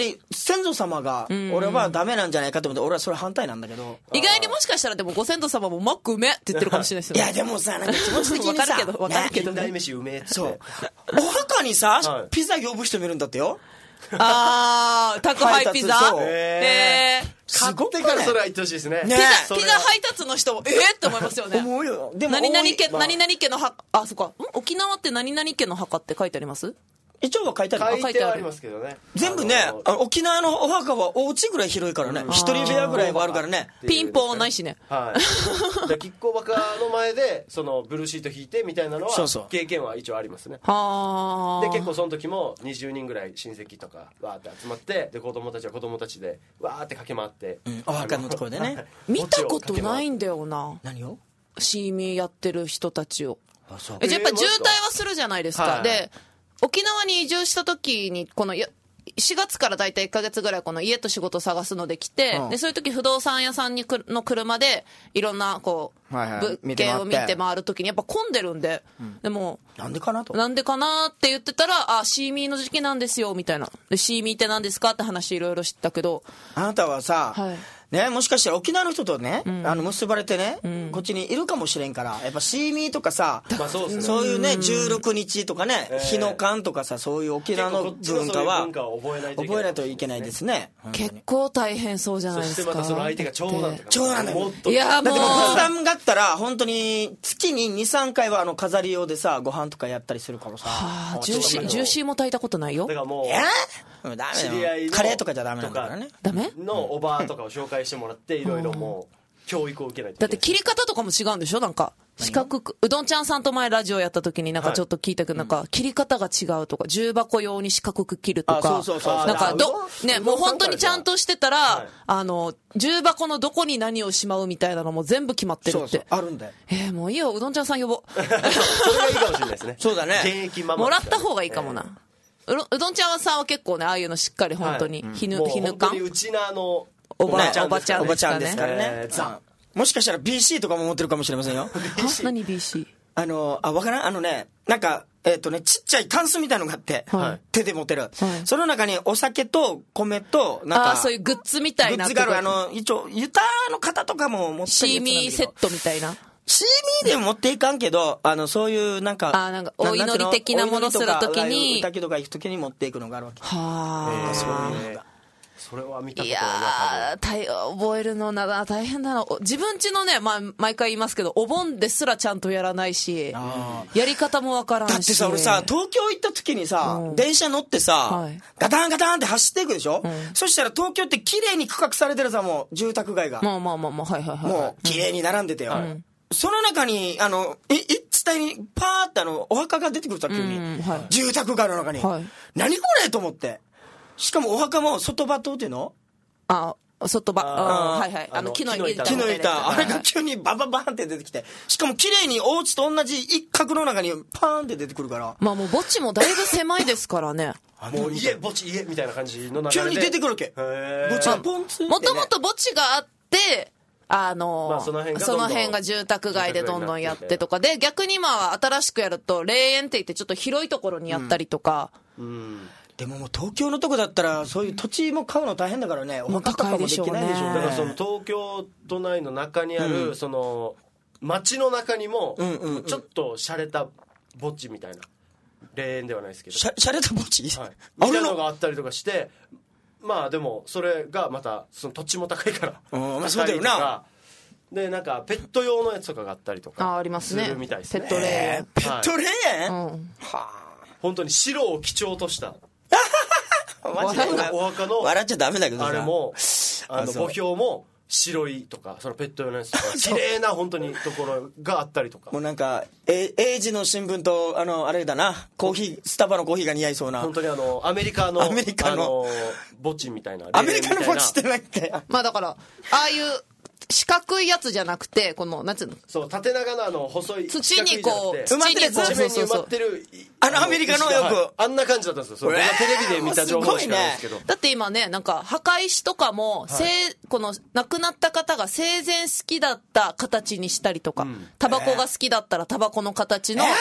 先祖様が俺はダメなんじゃないかと思って、俺はそれ反対なんだけど、 意外にもしかしたらでもご先祖様もマックうめって言ってるかもしれないですよね。 いやでもさ、なんか気持ち的にさわかるけどわかるけど近代飯うめえって。 そうお墓にさ、 はい、 ピザ呼ぶ人もいるんだってよ。 あー、宅配ピザ。 そうへー。 買ってからそれは言ってほしいですね。 ねピザ、ピザ配達の人も、えーって思いますよね。 思うよ。でも何々家、 まあ、 何々家の墓、あ、そっか。ん沖縄って何々家の墓って書いてあります？ 一応は書いてある。 書いてありますけどね。 全部ね、あの沖縄のお墓はお家ぐらい広いからね、一、うん、人部屋ぐらいもあるからね。 ピンポンないしね。 はい。で、キッコーバカの前でそのブルーシート引いてみたいなのはそうそう経験は一応ありますね。 はで、結構その時もにじゅうにんぐらい親戚とかわーって集まって、で子供たちは子供たちでわーって駆け回って、 うん、お墓のところでね。 見たことないんだよな。 何を？ シーミーやってる人たちを。 あ、そう。 え、やっぱ渋滞はするじゃないですか。 はい、 で。沖縄に移住した時にこのしがつからだいたいいっかげつぐらいこの家と仕事探すので来て、うん、でそういう時不動産屋さんにくの車でいろんなこう、はいはい、物件を見て回る時にやっぱ混んでるんで、うん、でもなんでかなとなんでかなって言ってたら、あ、シーミーの時期なんですよみたいな。でシーミーって何ですかって話いろいろ知ったけど、 あなたはさ、はいね、もしかしたら沖縄の人とね、うん、あの結ばれてね、うん、こっちにいるかもしれんから、やっぱシーミーとかさ、まあ そうですね、そういうね、じゅうろくにちとかね、えー、日の館とかさ、そういう沖縄の文化は覚えないといけないですね。 結構大変そうじゃないですか。 そしてまたその相手が長男とか長男だよ。 いやもうだって仏壇があったら本当に月ににさんかいはあの飾り用でさ、ご飯とかやったりするからさ、 はあ、ジューシージューシーも炊いたことないよ。 だからもう、 えー、ダメ知り合いのカレーとかじゃダメなんだからね。 ダメのおばあとかを紹介してもらっていろいろもう教育を受けないといけない。 だって切り方とかも違うんでしょ。なんか四角く、うどんちゃんさんと前ラジオやった時になんかちょっと聞いたけど、なんか切り方が違うとか、重箱用に四角く切るとか、 そうそうそう、 なんかどね、もう本当にちゃんとしてたら、はい、あの重箱のどこに何をしまうみたいなのも全部決まってるって。 そうそうあるんだよ。 えー、もういいよ、うどんちゃんさん呼ぼう。 それがいいかもしれないですね。 そうだね。 現役ママもらった方がいいかもな。えー、うどんちゃんさんは結構ね、ああいうのしっかり本当に、はい、ひぬひぬかん。 本当にうちのあのおばちゃん、 おばちゃんですからね。 えー、ザもしかしたら ビーシー とかも持ってるかもしれませんよ。 何 ビーシー？ あの、あ、わからんあのね、なんか、えっ、ー、とね、ちっちゃいタンスみたいのがあって、はい、手で持てる、はい。その中にお酒と米と、なんか、 あ、そういうグッズみたいな。 グッズがある。あの、一応、ユタの方とかも持ってる。 シーミーセットみたいな。 シーミーでも持っていかんけど、あの、そういうなんか、 あ、なんか、お祈り的なものするときに。 歌とか行くときに持っていくのがあるわけ。 はぁ、 えー、そういうのが。それは見たことないな。いやー、覚えるのな大変だな。自分家のね、まあ、毎回言いますけど、お盆ですらちゃんとやらないし、やり方もわからんし。 だってさ、俺さ、東京行った時にさ、うん、電車乗ってさ、はい、ガタンガタンって走っていくでしょ、うん、そしたら東京って綺麗に区画されてるさ、もう住宅街が。 まあまあまあまあ、はいはいはい。 もう綺麗に並んでてよ。 うん、 その中に、あの、い、一帯にパーってあの、お墓が出てくるさ、急に、うんはい。住宅街の中に。はい、何これと思って。しかもお墓も外場塔っていうのあ、外場、あ、はいはい。あの、木の板。 木の板。あれが急にバババーンって出てきて。しかも綺麗にお家と同じ一角の中にパーンって出てくるから。 まあもう墓地もだいぶ狭いですからね。 もう家、墓地家みたいな感じの流れで。 急に出てくるわけ。墓地がポンツンって、ね。 もともと墓地があって、あのーまあ、その辺がその辺が住宅街でどんどんやってとかで、逆に今は新しくやると霊園って言ってちょっと広いところにやったりとか。 うん。うんでももう東京のとこだったらそういう土地も買うの大変だからね、お墓とかもできないでしょうね。 だからその東京都内の中にある、うん、その街の中にもちょっと洒落た墓地みたいな、霊園ではないですけど、 しゃ洒落た墓地、 はい、みたいなのがあったりとかして、まあでもそれがまたその土地も高いから、 うん、まあそうだよな。 でなんかペット用のやつとかがあったりとか、 あありますね。 するみたいですね。 ペット霊園、 えー、ペット霊園、 はい、うん、はあ、本当に白を基調としたマジでお墓の笑っちゃダメだけどさ、 あれもあの墓標も白いとか、そのペット用のやつとか綺麗な本当にところがあったりとか、 もうなんかえ英字の新聞とあのあれだな、コーヒースタバのコーヒーが似合いそうな、 本当にあのアメリカのアメリカのあの墓地みたいな、 アメリカの墓地ってなんてまあだからああいう四角いやつじゃなくて、このなんつうの、 そう縦長のあの細い土にこう埋まってる、 地面に埋まってる、 あのアメリカのよく、 はい、あんな感じだったんですよ。それ僕はテレビで見た情報しかないですけど、 ね、だって今ね、なんか墓石とかも、はい、この亡くなった方が生前好きだった形にしたりとか、タバコが好きだったらタバコの形の、えー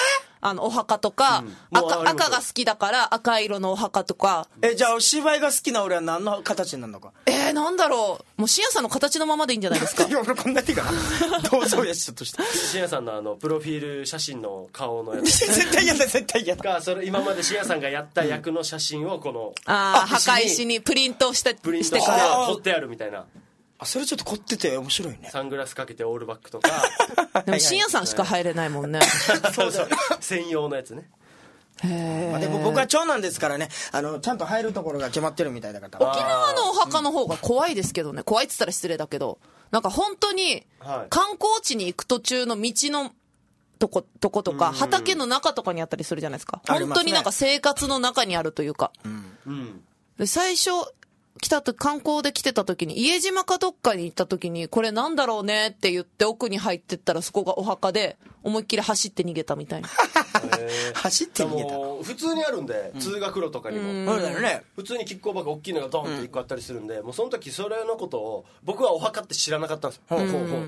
あのお墓とか、うん、赤, 赤が好きだから赤色のお墓とか。 えじゃあお芝居が好きな俺は何の形になるのか。 えー、なんだろう、もう深夜さんの形のままでいいんじゃないですか。 いや俺こんな手かなどうぞやしちょっとして深夜さんのあのプロフィール写真の顔のやつ絶対嫌だ絶対嫌だ。 それ今まで深夜さんがやった役の写真をこの、うん、 ああ墓石にプリントしてプリントしてから彫ってあるみたいな。 あそれちょっと凝ってて面白いね。 サングラスかけてオールバックとかでも深夜さんしか入れないもんねそうそう専用のやつね。 へまあ、でも僕は長男ですからね、あのちゃんと入るところが決まってるみたいだから。 沖縄のお墓の方が怖いですけどね、怖いって言ったら失礼だけど、なんか本当に観光地に行く途中の道のとことことか畑の中とかにあったりするじゃないですか。本当になんか生活の中にあるというか、うんで最初来たと観光で来てた時に家島かどっかに行った時にこれなんだろうねって言って奥に入ってったらそこがお墓で思いっきり走って逃げたみたいな走って逃げた。 普通にあるんで、うん、通学路とかにも、うん、普通にキッコーバーが大きいのがドンっていっこあったりするんで、うん、もうその時それのことを僕はお墓って知らなかったんですよ、うん、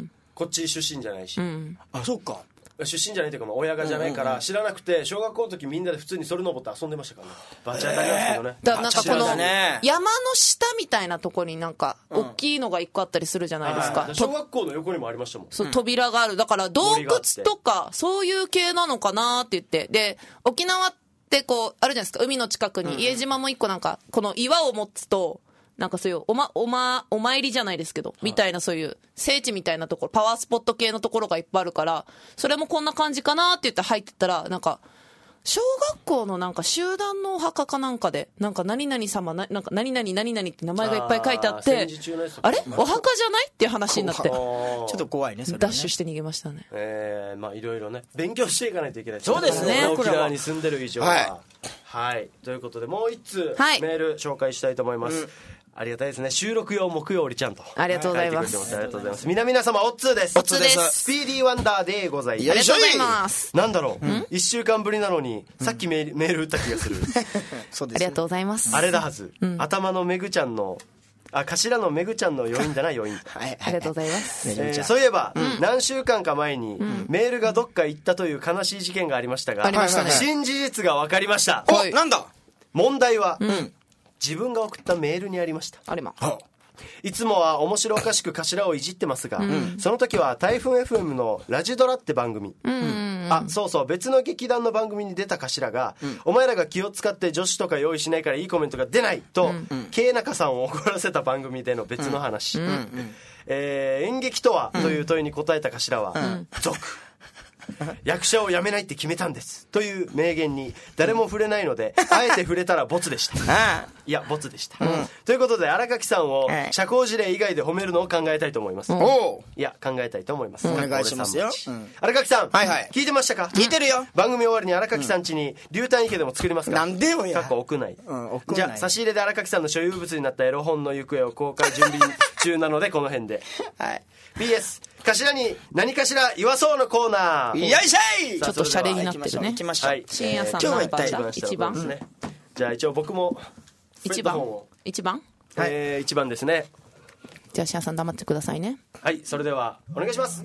こっち出身じゃないし、うん、 あそうか出身じゃないというか、まあ、親がじゃないから知らなくて、小学校の時みんなで普通にそれ登って遊んでましたからね。バチ当たりますけどね。 だからなんかこの山の下みたいなところになんか大きいのが一個あったりするじゃないですか、うん、 小学校の横にもありましたもん。 そう扉がある。だから洞窟とかそういう系なのかなって言って、で沖縄ってこうあるじゃないですか、海の近くに家島も一個なんかこの岩を持つとなんかそういうおま、おま、お参りじゃないですけど、みたいなそういう聖地みたいなところ、パワースポット系のところがいっぱいあるから、それもこんな感じかなって言って入ってったら、なんか、小学校のなんか集団のお墓かなんかで、なんか何々様、ななんか何々何々って名前がいっぱい書いてあって、あれお墓じゃないっていう話になって、ちょっと怖いね、それね。 ダッシュして逃げましたね。 えー、まあいろいろね、勉強していかないといけない。 そうですね。 沖縄に住んでる以上は。はい。はい。ということで、もう一通、はい、メール紹介したいと思います。うんありがたいですね。収録用木曜おりちゃんとありがとうございます。 ありがとうございます。皆々様おっつーです。 おっつーです。 スピーディーワンダーでございます。 ありがとうございます。 なんだろう、うん、いっしゅうかんぶりなのにさっきメール、うん、メール打った気がするそうです。ありがとうございます。 あれだはず、うん、頭のめぐちゃんのあ頭のめぐちゃんの余韻だな余韻はい、ありがとうございます、 えー、そういえば、うん、何週間か前に、うん、メールがどっか行ったという悲しい事件がありましたが、 ありましたね。 新事実が分かりました。 お、なんだ。 問題は、 うん自分が送ったメールにありました。 あれま。 いつもは面白おかしく頭をいじってますが、うん、その時は台風 エフエム のラジドラって番組、 うんうんうん、 あそうそう別の劇団の番組に出た頭が、うん、お前らが気を使って女子とか用意しないからいいコメントが出ないと、うんうん、K 中さんを怒らせた番組での別の話、うんうんうんえー、演劇とは、うん、という問いに答えた頭は、うん、続役者を辞めないって決めたんですという名言に誰も触れないので、あえて触れたらボツでしたいやボツでした、うん、ということで荒垣さんを社交辞令以外で褒めるのを考えたいと思います、うん、いや考えたいと思います、 うん、お願いしますよ、 うん、荒垣さん、はいはい、聞いてましたか。 聞いてるよ。 番組終わりに荒垣さん家に竜炭池でも作りますか。 なんでよや過去屋内、 うん、屋内じゃあ差し入れで荒垣さんの所有物になったエロ本の行方を公開準備中なのでこの辺ではい ピーエス 頭に何かしら言わそうのコーナー。 よいしょい。 ちょっとシャレになってるね。 行きましょう。はい。 深夜さん何番だ。一番。 ね。じゃあ一応僕も一番。一番。 えー、一番ですね。 じゃあ深夜さん黙ってくださいね。 はい。それではお願いします。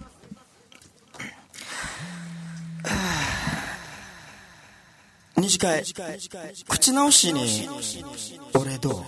二次会口直しに俺どう。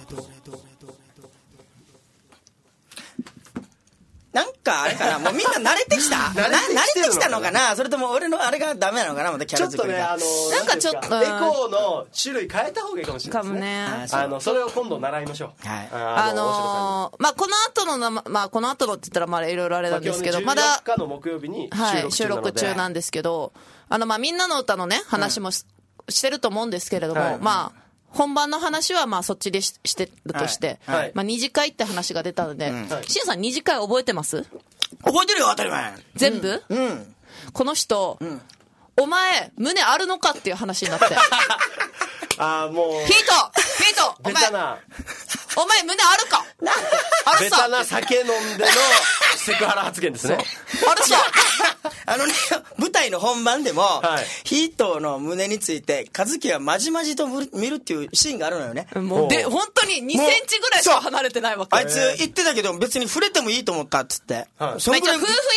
なんかあれかな、もうみんな慣れてきた慣れてきたのかな、それとも俺のあれがダメなのかな、またキャラ作りが。 ちょっとね、あのなんかちょっとエコーの種類変えた方がいいかもしれないですね。 ねあのそれを今度習いましょう。 はい。 あのー、まあこの後のなまあこの後のって言ったらまあいろいろあれなんですけど、まだじゅうよっかの木曜日に収録中なんですけど、あのまあみんなの歌のね話も し,、うん、してると思うんですけれども、はい、まあ。本番の話はまあそっちで し, してるとして、はいはい、まあ二次会って話が出たので、しんさん二次会覚えてます？ 覚えてるよ当たり前。 全部？ うん。うん、 この人、うん、お前胸あるのかっていう話になって。 ああもう。 ヒートヒートお前お前胸あるか？ あるさ。ベタな酒飲んでのセクハラ発言ですね。 あるさ。 あのね、舞台の本番でも、はい、ヒートの胸について和樹はまじまじと見るっていうシーンがあるのよね。 もうで本当ににセンチぐらいしか離れてないわけ。 あいつ言ってたけど別に触れてもいいと思ったっつって、 はい、それぐらい夫婦役な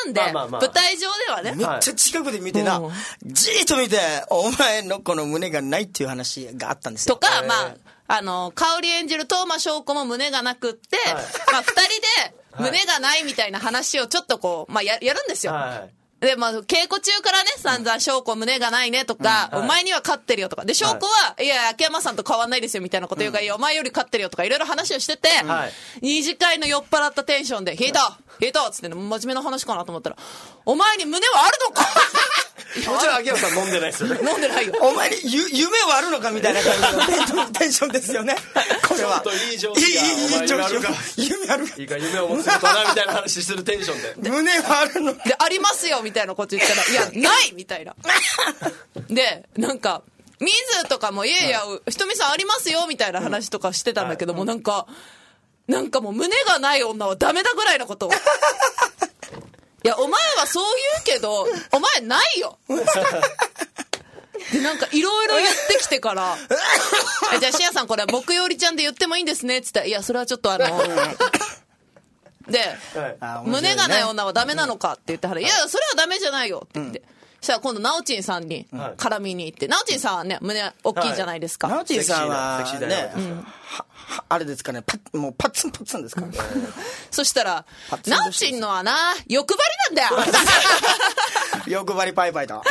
んで、まあまあまあ、舞台上ではねめっちゃ近くで見てな、はい、じーっと見てお前のこの胸がないっていう話があったんですよとか、まああの香織演じる東間翔子も胸がなくって、はい、まあふたりで胸がないみたいな話をちょっとこう、まあ、や, やるんですよ、はいで、まあ、稽古中からね、散々、翔子胸がないねとか、うんはい、お前には勝ってるよとか。で、翔子は、はい、いや、秋山さんと変わんないですよみたいなこと言うから、うん、いや、お前より勝ってるよとか、いろいろ話をしてて、はい、二次会の酔っ払ったテンションで、引いた引いたっつってね、真面目な話かなと思ったら、お前に胸はあるのかもちろん秋山さん飲んでないですよね。 飲んでないよ。 お前にゆ夢はあるのかみたいな感じのテンションですよね。これは。 ちょっといい上司が、お前夢あるか。 夢あるか。 いいか、夢を持つことな、みたいな話するテンションで。 胸はあるのか。 で、ありますよみたいなこと言ったら、いや、ないみたいな。で、なんか、水とかも、いやいや、ひとみさんありますよみたいな話とかしてたんだけども、なんか、なんかもう胸がない女はダメだぐらいのことを。いや、お前はそう言うけど、お前ないよ。で、なんかいろいろ言ってきてから、じゃあ、しやさんこれは木曜日ちゃんで言ってもいいんですねって言ったら、いや、それはちょっとあの、で、はい、胸がない女はダメなのかって言ってはら、いや、それはダメじゃないよって言って。うん、そしたら今度、なおちんさんに絡みに行って、なおちんさんはね、胸大きいじゃないですか。 なおちんさんは、ね、うん、あれですかね、パッ、もうパッツンパッツンですからね。 そしたら、なおちんのはな、欲張りなんだよ。 欲張りパイパイと。はい、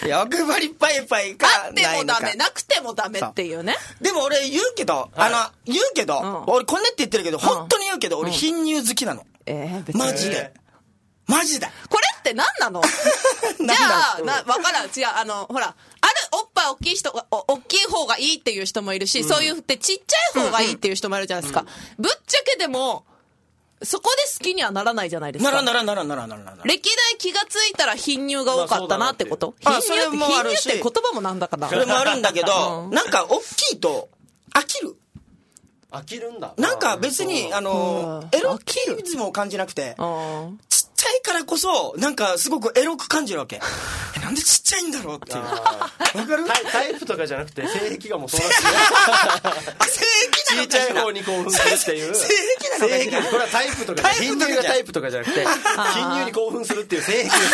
欲張りパイパイか。 あってもダメ、なくてもダメっていうね。 でも俺言うけど、あの、言うけど、うん、俺こんねって言ってるけど、本当に言うけど、俺貧乳好きなの。えー、別に。マジで。マジで。 これって何なの？じゃあ、な、わからん。違う、あの、ほら、あるおっぱい大きい人が、大きい方がいいっていう人もいるし、うん、そういうってちっちゃい方がいいっていう人もいるじゃないですか。うんうん、ぶっちゃけでも、そこで好きにはならないじゃないですか。 ならならならならならなら。 歴代気がついたら貧乳が多かったなってこと？まあ、貧乳って、貧乳って言葉もなんだから。 それもあるんだけど、うん、なんか大きいと飽きる。 飽きるんだ。 なんか別に、あの、エロキズムを感じなくて、ちっちゃいからこそ、なんかすごくエロく感じるわけ。なんでちっちゃいんだろうっていう。わかる？タイプとかじゃなくて、性癖がもうそうなんですね。 あ、性癖なのかしら。 ちっちゃい方に興奮するっていう。 性癖なのかしら。 これはタイプとか、貧乳がタイプとかじゃなくて、貧乳に興奮するっていう性癖です。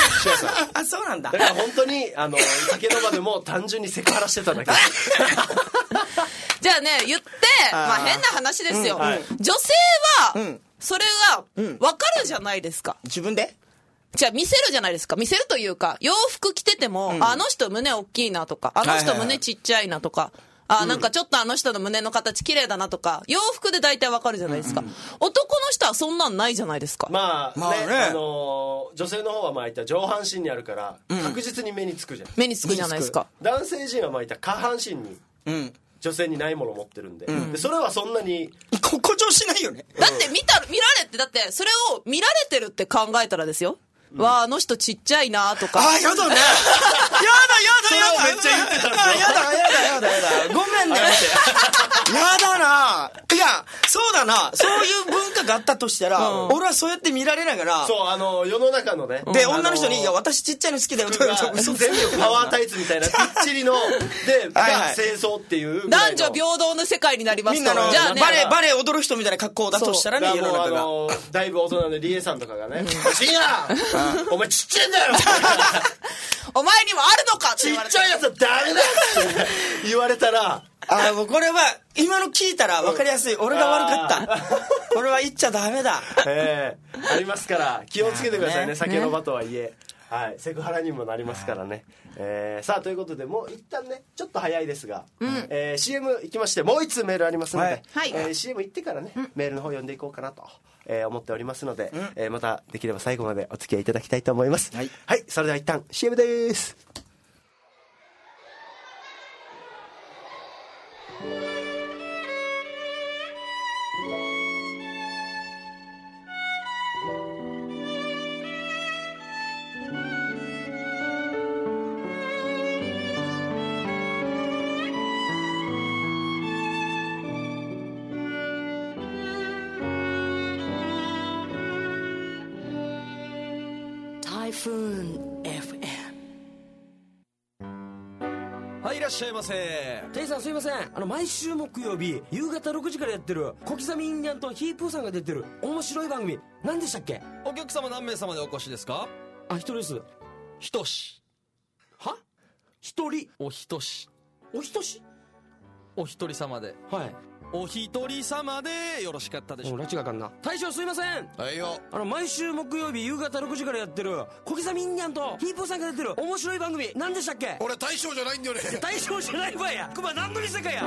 あ、そうなんだ。 だから本当に、あの、酒の場でも単純にセクハラしてただけ。 じゃあね、言って、まあ変な話ですよ。うんはい、女性は、うん、それが、分かるじゃないですか。 自分で？ じゃあ見せるじゃないですか。見せるというか、洋服着てても、うん、あの人胸大きいなとか、あの人胸ちっちゃいなとか、はいはいはい、あ、なんかちょっとあの人の胸の形綺麗だなとか、洋服で大体分かるじゃないですか。うん、男の人はそんなんないじゃないですか。 まあ、まあね、あのー、女性の方はまあいった上半身にあるから、うん、確実に目につくじゃん。 目につくじゃないですか。 男性陣はまあいった下半身に。うん女性にないものを持ってるんで、うん、でそれはそんなに誇張しないよね。 だって見た見られてだってそれを見られてるって考えたらですよ。うん、わああの人ちっちゃいなとか。 あやだね。やだやだやだ。 めっちゃ言ってたんですよ。 やだやだやだやだ。ごめんね。やだな。いやそうだな。そういう文化があったとしたら、うん、俺はそうやって見られながら。 そうあの世の中のね。 で、うん、女の人にいや私ちっちゃいの好きだよとか全部パワータイツみたいなぴっちりのでが清掃っていう男女平等の世界になりますと。 みんなのじゃあ、ね、バレエバレエ踊る人みたいな格好だとしたらね世の中が。 だいぶ大人のリエさんとかがね。深夜お前ちっちゃいんだよ。 お前にもあるのかって言われて。 ちっちゃいやつはダメだって言われたら。 あもうこれは今の聞いたら分かりやすい、うん、俺が悪かったこれは言っちゃダメだ、 えー、ありますから気をつけてください ね, ね酒の場とはいえ、はい、セクハラにもなりますからね、えー、さあということでもう一旦ねちょっと早いですが、うんえー、シーエム 行きましてもう一通メールありますので、はいえー、シーエム 行ってからね、うん、メールの方読んでいこうかなと、えー、思っておりますので、うんえー、またできれば最後までお付き合いいただきたいと思います、はい、はい、それでは一旦 シーエム です。 はい、いらっしゃいませ。 店員さんすいません、あの毎週木曜日夕方ろくじからやってる小刻みインディアンとヒープーさんが出てる面白い番組何でしたっけ？ お客様何名様でお越しですか？ あ、一人です。 ひとし。 は？一人？ おひとし。 おひとし？ お一人様で。 はい。 お一人様でよろしかったでしょう。 拉致がかんな。大将すいません。 はいよ。 あの毎週木曜日夕方ろくじからやってる小刻みインディアンとヒープーさんが出てる面白い番組何でしたっけ？ 俺大将じゃないんだよね。 大将じゃないわや。クマ何の店かや。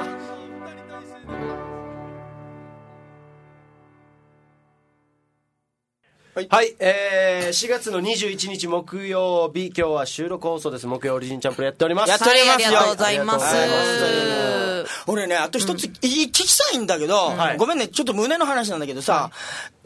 はい、はい、えー、しがつのにじゅういちにち木曜日、今日は収録放送です。木曜オリジンチャンプルやっております。 やっておりますよ。 はい、ありがとうございます。 俺ね、あと一つ、うん、聞きたいんだけど、はい、ごめんね、ちょっと胸の話なんだけどさ、はい、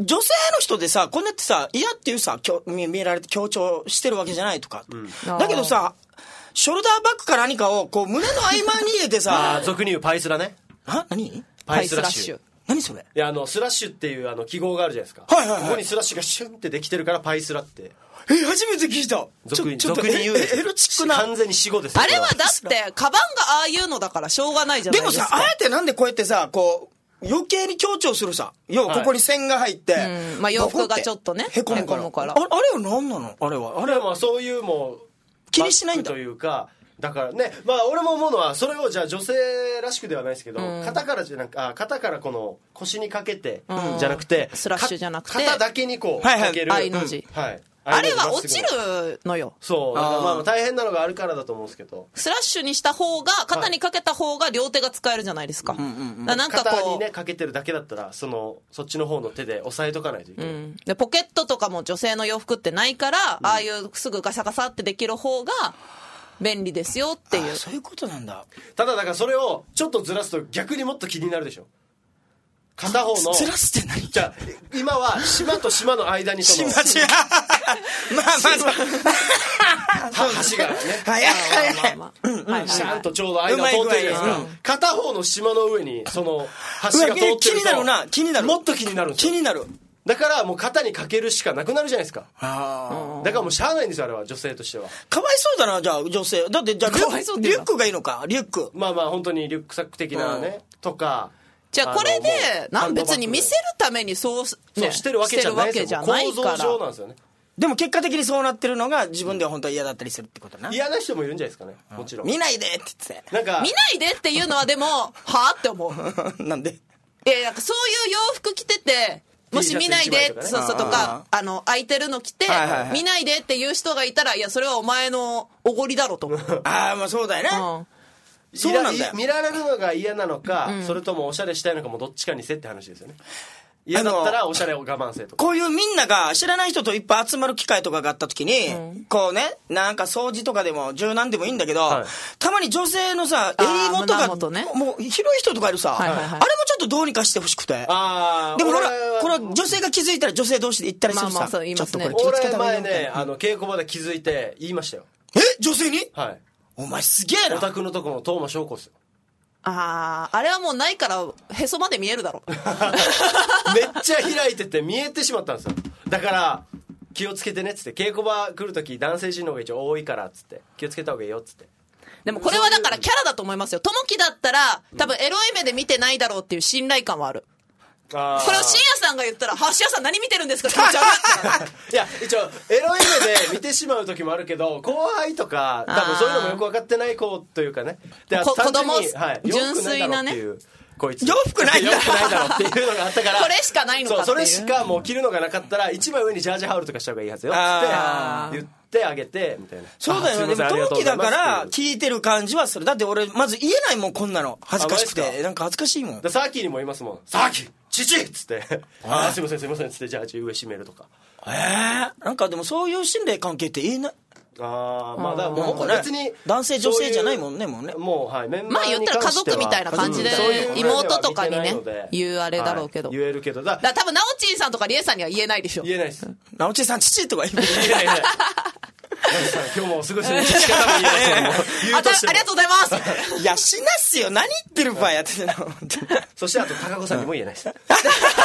女性の人でさ、こんなってさ、嫌っていうさ、見, 見られて強調してるわけじゃないとか。うん、だけどさ、ショルダーバッグか何かをこう胸の合間に入れてさ、 あ、俗に言うパイスラね。 あ、何？ パイスラッシュ。 何それ？ いや、あのスラッシュっていうあの記号があるじゃないですか。 はいはいはい。 ここにスラッシュがシュンってできてるからパイスラって。 え、初めて聞いた。 俗に俗に言うエロチックな。 完全に死語です。 あれはだってカバンがああいうのだからしょうがないじゃないですか。 でもさ、あえてなんでこうやってさ、こう余計に強調するさ、要はここに線が入って、はい、 うん、まあ洋服がちょっとねへこむから。むからあれ、あれは何なの？あれはあれはまあそういうもう気にしないんだというか。だからね、まあ俺も思うのはそれをじゃあ女性らしくではないですけど、うん、肩からじゃなくあ肩からこの腰にかけてじゃなくて、 うん、スラッシュじゃなくて肩だけにこうはいはい、 かける、 愛の字、 うん、はい、 あれは落ちるのよ。 そうだからまあ大変なのがあるからだと思うんですけど、 スラッシュにした方が肩にかけた方が両手が使えるじゃないですか、はい、だなんかこう肩にねかけてるだけだったらそのそっちの方の手で押さえとかないといけない、うん、 でポケットとかも女性の洋服ってないから、うん、ああいうすぐガサガサってできる方が便利ですよっていう。 そういうことなんだ。 ただだからそれをちょっとずらすと逆にもっと気になるでしょ。片方のずらすって何？ じゃあ今は島と島の間にその島違うまあまあ橋がねはいはいはいちゃんとちょうど間を通ってるじゃないですか。片方の島の上にその橋が通ってると気になるな。気になる。 もっと気になるんですよ。 気になる。 だからもう肩にかけるしかなくなるじゃないですか。あだからもうしゃあないんですよ、あれは女性としては。 かわいそうだな、じゃあ女性だってじゃあリュックがいいのか、リュック。 まあまあ本当にリュックサック的なねとか。 じゃあこれでなん別に見せるためにそう、ね、 そうしてるわけじゃないですよ。構造上なんですよね。 でも結果的にそうなってるのが自分では本当は嫌だったりするってことな。 嫌な人もいるんじゃないですかね。もちろん見ないでって言ってなんか見ないでっていうのはでもはあって思うなんで？ いやなんかそういう洋服着ててもし見ないで、そうそうとか、あの、空いてるの着て、見ないでっていう人がいたら、いや、それはお前のおごりだろと。 ああ、まあそうだよね。うん、 そうなんだよ。見られるのが嫌なのか、うん、それともおしゃれしたいのかもどっちかにせって話ですよね。嫌だったらおしゃれを我慢せとか。 こういうみんなが知らない人といっぱい集まる機会とかがあった時に、うん、こうね、なんか掃除とかでも柔軟でもいいんだけど、はい、たまに女性のさ、襟元が、ね、もう広い人とかいるさ、はいはいはい、あれもちょっとどうにかしてほしくて。あでもほら、これは女性が気づいたら女性同士で行ったりするさ、まあまあそう言いますね、ちょっとこれ気をつけた方がいいよ。 俺前ね、あの、稽古場で気づいて言いましたよ。 え女性に？ はい。 お前すげえな。 オタクのとこの東間翔子っすよ。 ああ、あれはもうないからへそまで見えるだろめっちゃ開いてて見えてしまったんですよ。だから気をつけてねっつって、稽古場来るとき男性陣の方が一応多いからっつって気をつけた方がいいよっつって。 でもこれはだからキャラだと思いますよ。ともきだったら多分エロい目で見てないだろうっていう信頼感はある。あこれを深夜さんが言ったら、は深夜さん何見てるんですかって気持ち悪い。 いや一応エロい目で見てしまう時もあるけど、後輩とか多分そういうのもよく分かってない子というかね、で子供、はい、 純粋なね、こいつ洋服ないんだ洋服ないだろっていうのがあったからこれしかないのかっていう。 そう、それしかもう着るのがなかったら一枚上にジャージ羽織るとかした方がいいはずよって言ってあげてみたいな。 そうだよね。でも同期だから聞いてる感じはする。だって俺まず言えないもん、こんなの恥ずかしくて。なんか恥ずかしいもん。 サーキーにも言いますもん。サーキー父っつってああすいませんすいませんっつってジャージ上締めるとか。 えー、なんかでもそういう信頼関係って言えない。 ああ、まあだからもう別に男性女性じゃないもんね、もうね。 もうはいメンバーにまあ言ったら家族みたいな感じで妹とかにね言うあれだろうけど、 言えるけど、 だから多分なおちんさんとかりえさんには言えないでしょ。 言えないです。 なおちんさん父とか言えない。 今日もすごいですね。父方も言えないですあ, ありがとうございますいやしなっすよ、何言ってる場合やってるのそしてあと高子さんにも言えないです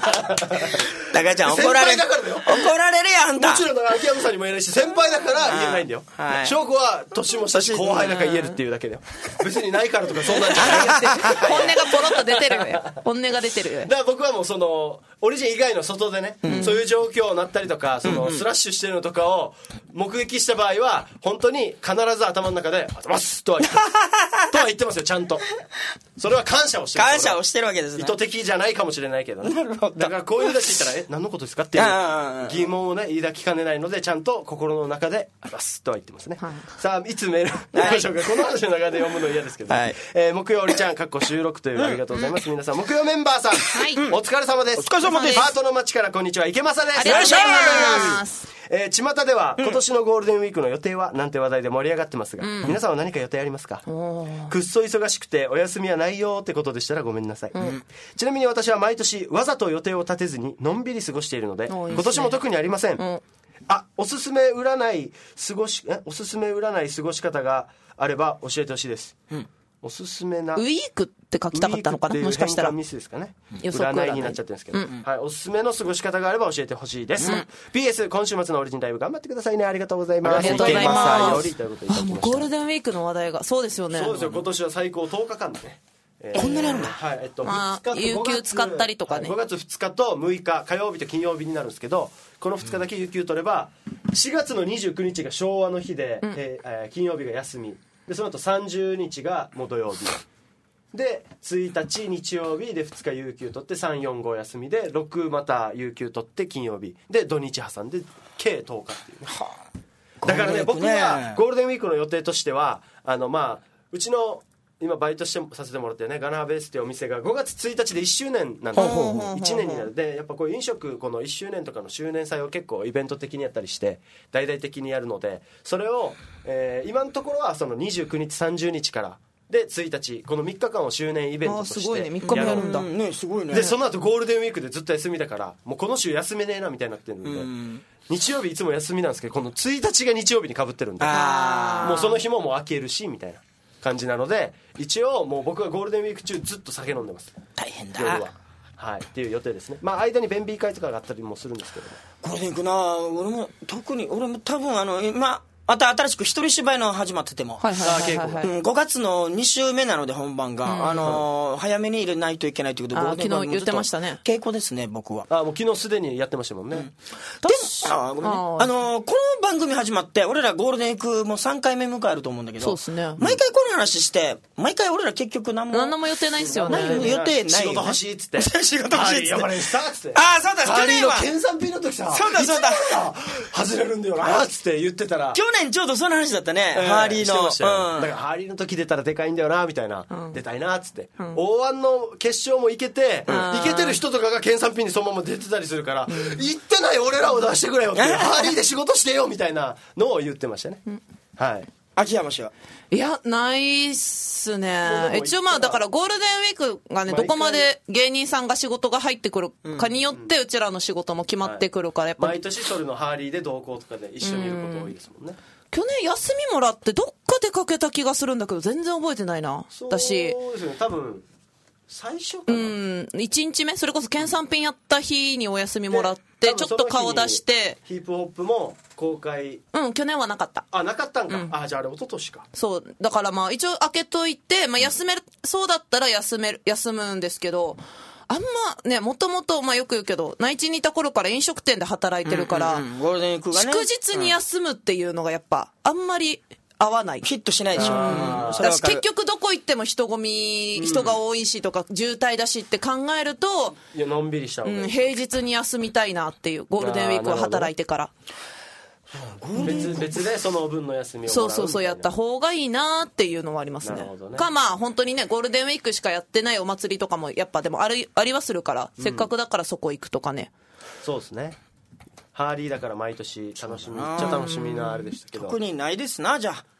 高ちゃん怒られる、 先輩だからだよ、 怒られるやんあんた。 もちろん秋山さんにも言えないし、先輩だから言えないんだよ。 はい翔子は年もしたし後輩だから言えるっていうだけだよ。別にないからとかそんなんじゃない本音がポロッと出てるよ。本音が出てるよ。 だから僕はもうそのオリジン以外の外でね、うん、そういう状況になったりとか、そのスラッシュしてるのとかを目撃した場合は本当に必ず頭の中で「あざます」とは言ってとは言ってますよ、ちゃんと。それは感謝をしてる、 感謝をしてるわけですね。 意図的じゃないかもしれないけどね。 なるほど。 だからこういう出して言ったら「え何のことですか?」っていう疑問をね抱きかねないので、ちゃんと心の中で「あざます」とは言ってますね、はい、さあいつメール読みましょうか、はい、この話の中で読むの嫌ですけど、はい、えー、木曜おりちゃんかっこ収録というありがとうございます、うん、皆さん木曜メンバーさん、はい、お疲れ様です。 お疲れ様です。 ハートの街からこんにちは、池正です。 ありがとうございます。 えー、巷では今年のゴールデンウィークの予定はなんて話題で盛り上がってますが、うん、皆さんは何か予定ありますか？くっそ忙しくてお休みはないよってことでしたらごめんなさい、うん、ちなみに私は毎年わざと予定を立てずにのんびり過ごしているので、今年も特にありません、うん、あ、おすすめ占い過ごしえおすすめ占い過ごし方があれば教えてほしいです、うん、おすすめなウィークって書きたかったのかな、もしかしたらミスですかね、占いになっちゃってるんですけど、うん、はい、おすすめの過ごし方があれば教えてほしいです、うん、ピーエス 今週末のオリジンライブ頑張ってくださいね、ありがとうございます。 ありがとうございます。 あ、 もうゴールデンウィークの話題がそうですよね。 そうですよ、今年は最高とおかかんでね、 えー、こんなにあるんだ。 はい、えっと、 まあ、有給使ったりとかね、 はい、ごがつふつかとむいか火曜日と金曜日になるんですけど、このふつかだけ有給取ればしがつのにじゅうくにちが昭和の日で、うん、えー、金曜日が休みで、その後さんじゅうにちがもう土曜日で、ついたち日曜日でふつか有給取ってさん、よん、ご休みでろくまた有給取って金曜日で土日挟んで計とおかっていう、ね、はあ、だからね、僕はゴールデンウィークの予定としてはあの、まあ、うちの今バイトしてさせてもらってね、ガナーベースっていうお店がごがつついたちでいっしゅうねんなんですよ。いちねんになる。でやっぱこういう飲食、このいっしゅうねんとかの周年祭を結構イベント的にやったりして大々的にやるので、それを、えー、今のところはそのにじゅうくにちさんじゅうにちからでついたち、このみっかかんを周年イベントとしてやろう。 すごいね、みっかもやるんだ、 ね、すごいね。 でその後ゴールデンウィークでずっと休みだから、もうこの週休めねえなみたいになってるんで、うん、日曜日いつも休みなんですけど、このついたちが日曜日に被ってるんで、もうその日ももう空けるしみたいな感じなので、一応もう僕はゴールデンウィーク中ずっと酒飲んでます。 大変だ、 夜は、はい、っていう予定ですね。まあ間に便秘会とかがあったりもするんですけど、 ゴールデンウィークな、俺も特に俺も多分あの今また新しく一人芝居の始まってても、はいはいはいはい、うん、ごがつのに週目なので本番が、うん、あのー、早めに入れないといけないということで、 あ、昨日言ってましたね。 稽古ですね、僕は。 あ、もう昨日すでにやってましたもんね、うん、であ、ごめんね、あ、あのー、この番組始まって俺らゴールデンウィークもさんかいめ迎えると思うんだけど、 そうですね、 毎回この話して毎回俺ら結局何も何も予定ないんですよね。 予定ないよね。 仕事欲しいっつって仕事欲しいっつって、 やばいさっつって、 あ、そうだ、去年は県産品の時さ、 そうだそうだ、 外れるんだよなっつって言ってたら、 去年ちょうどその話だったね、えー、ハーリーの、 うん、だからハーリーの時出たらでかいんだよなみたいな、うん、出たいなっつって、うん、オーワンの決勝も行けて、うん、行けてる人とかが県産品にそのまま出てたりするから、うん、行ってない俺らを出してくれよってハーリーで仕事してよみたいなのを言ってましたね、うん、はい。 秋山氏は、 いや、ないっすね。一応まあだからゴールデンウィークがね、どこまで芸人さんが仕事が入ってくるかによってうちらの仕事も決まってくるから、やっぱ毎年それのハーリーで同行とかで一緒にいること多いですもんね。 去年休みもらってどっか出かけた気がするんだけど全然覚えてないな。私そうですよね、多分最初かな、うん、 いちにちめ、それこそ県産品やった日にお休みもらってちょっと顔出して、 ヒップホップも公開、 うん、去年はなかった。 あ、なかったんか、うん、あ、じゃああれ一昨年か。 そうだからまあ一応開けといて、まあ、休めるそうだったら休める休むんですけど、あんまね、もともとまあよく言うけど内地にいた頃から飲食店で働いてるから、うんうんうん、 ゴールデンウィークがね、 祝日に休むっていうのがやっぱあんまり合わない、 ヒットしないでしょ、うん、 私結局どこ行っても人混み、人が多いしとか渋滞だしって考えると、 いやのんびりした方がいい、 うん、平日に休みたいなっていう、ゴールデンウィークは働いてから、 別, 別でその分の休みをもらう、 そうそうそう、やった方がいいなっていうのはありますね。 なるほどね。 かまあ本当にね、ゴールデンウィークしかやってないお祭りとかもやっぱでもありありはするから、うん、せっかくだからそこ行くとかね。 そうですね、ハーリーだから毎年楽しみ、めっちゃ楽しみなあれでしたけど、 特にないですな。じゃあ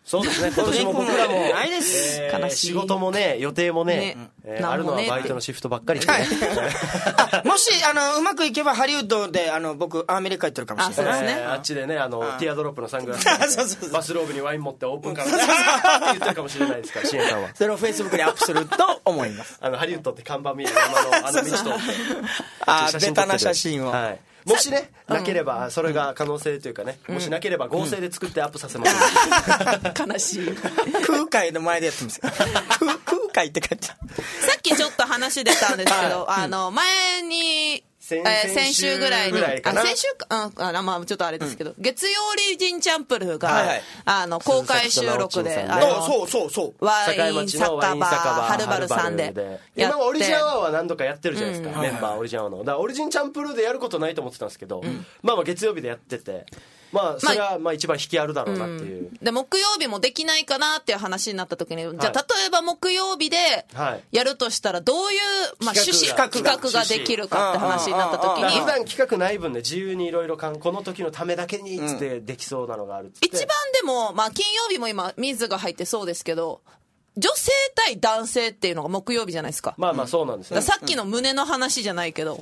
そうですね、今年も僕らもないです、 えー、 悲しい仕事もね予定もね、 ねえー、あるのはバイトのシフトばっかりで、ね、 もしあのうまくいけばハリウッドであの僕アメリカ行ってるかもしれない。 あ、そうですね、 えー、あっちでねあのティアドロップのサングラスそうそうそうバスローブにワイン持ってオープンからって言ってるかもしれないですから、シエンさんはそれをフェイスブックにアップすると思いますあのハリウッドって看板見る山のあの道とあベタな写真を、 はい、もしねなければそれが可能性というかね、もしなければ合成で作ってアップさせます、 悲しい空海の前でやってますよ空空海って感じ。 さっきちょっと話出たんですけど、 はい、 あの前に先, えー、先週ぐらいにかなあ先週かあ、まあ、ちょっとあれですけど、うん、月曜リジンチャンプルーが、 はいはい、 あの公開収録であのそうそうそうワイン酒場はるばるさんでやって今はオリジンアワーは何度かやってるじゃないですか、 うん、 メンバーオリジンアワーのだからオリジンチャンプルーでやることないと思ってたんですけど、うん、まあまあ月曜日でやっててまあそれはまあ一番引きあるだろうなっていう、 うん、で木曜日もできないかなっていう話になった時に、はい、じゃあ例えば木曜日でやるとしたらどういう、まあ、趣旨企画ができるかって話になった時に普段企画ない分で自由にいろいろこの時のためだけにつってできそうなのがあるっつって、 一番でも、まあ、金曜日も今水が入ってそうですけど女性対男性っていうのが木曜日じゃないですか。 まあまあそうなんですね。 さっきの胸の話じゃないけど、うん、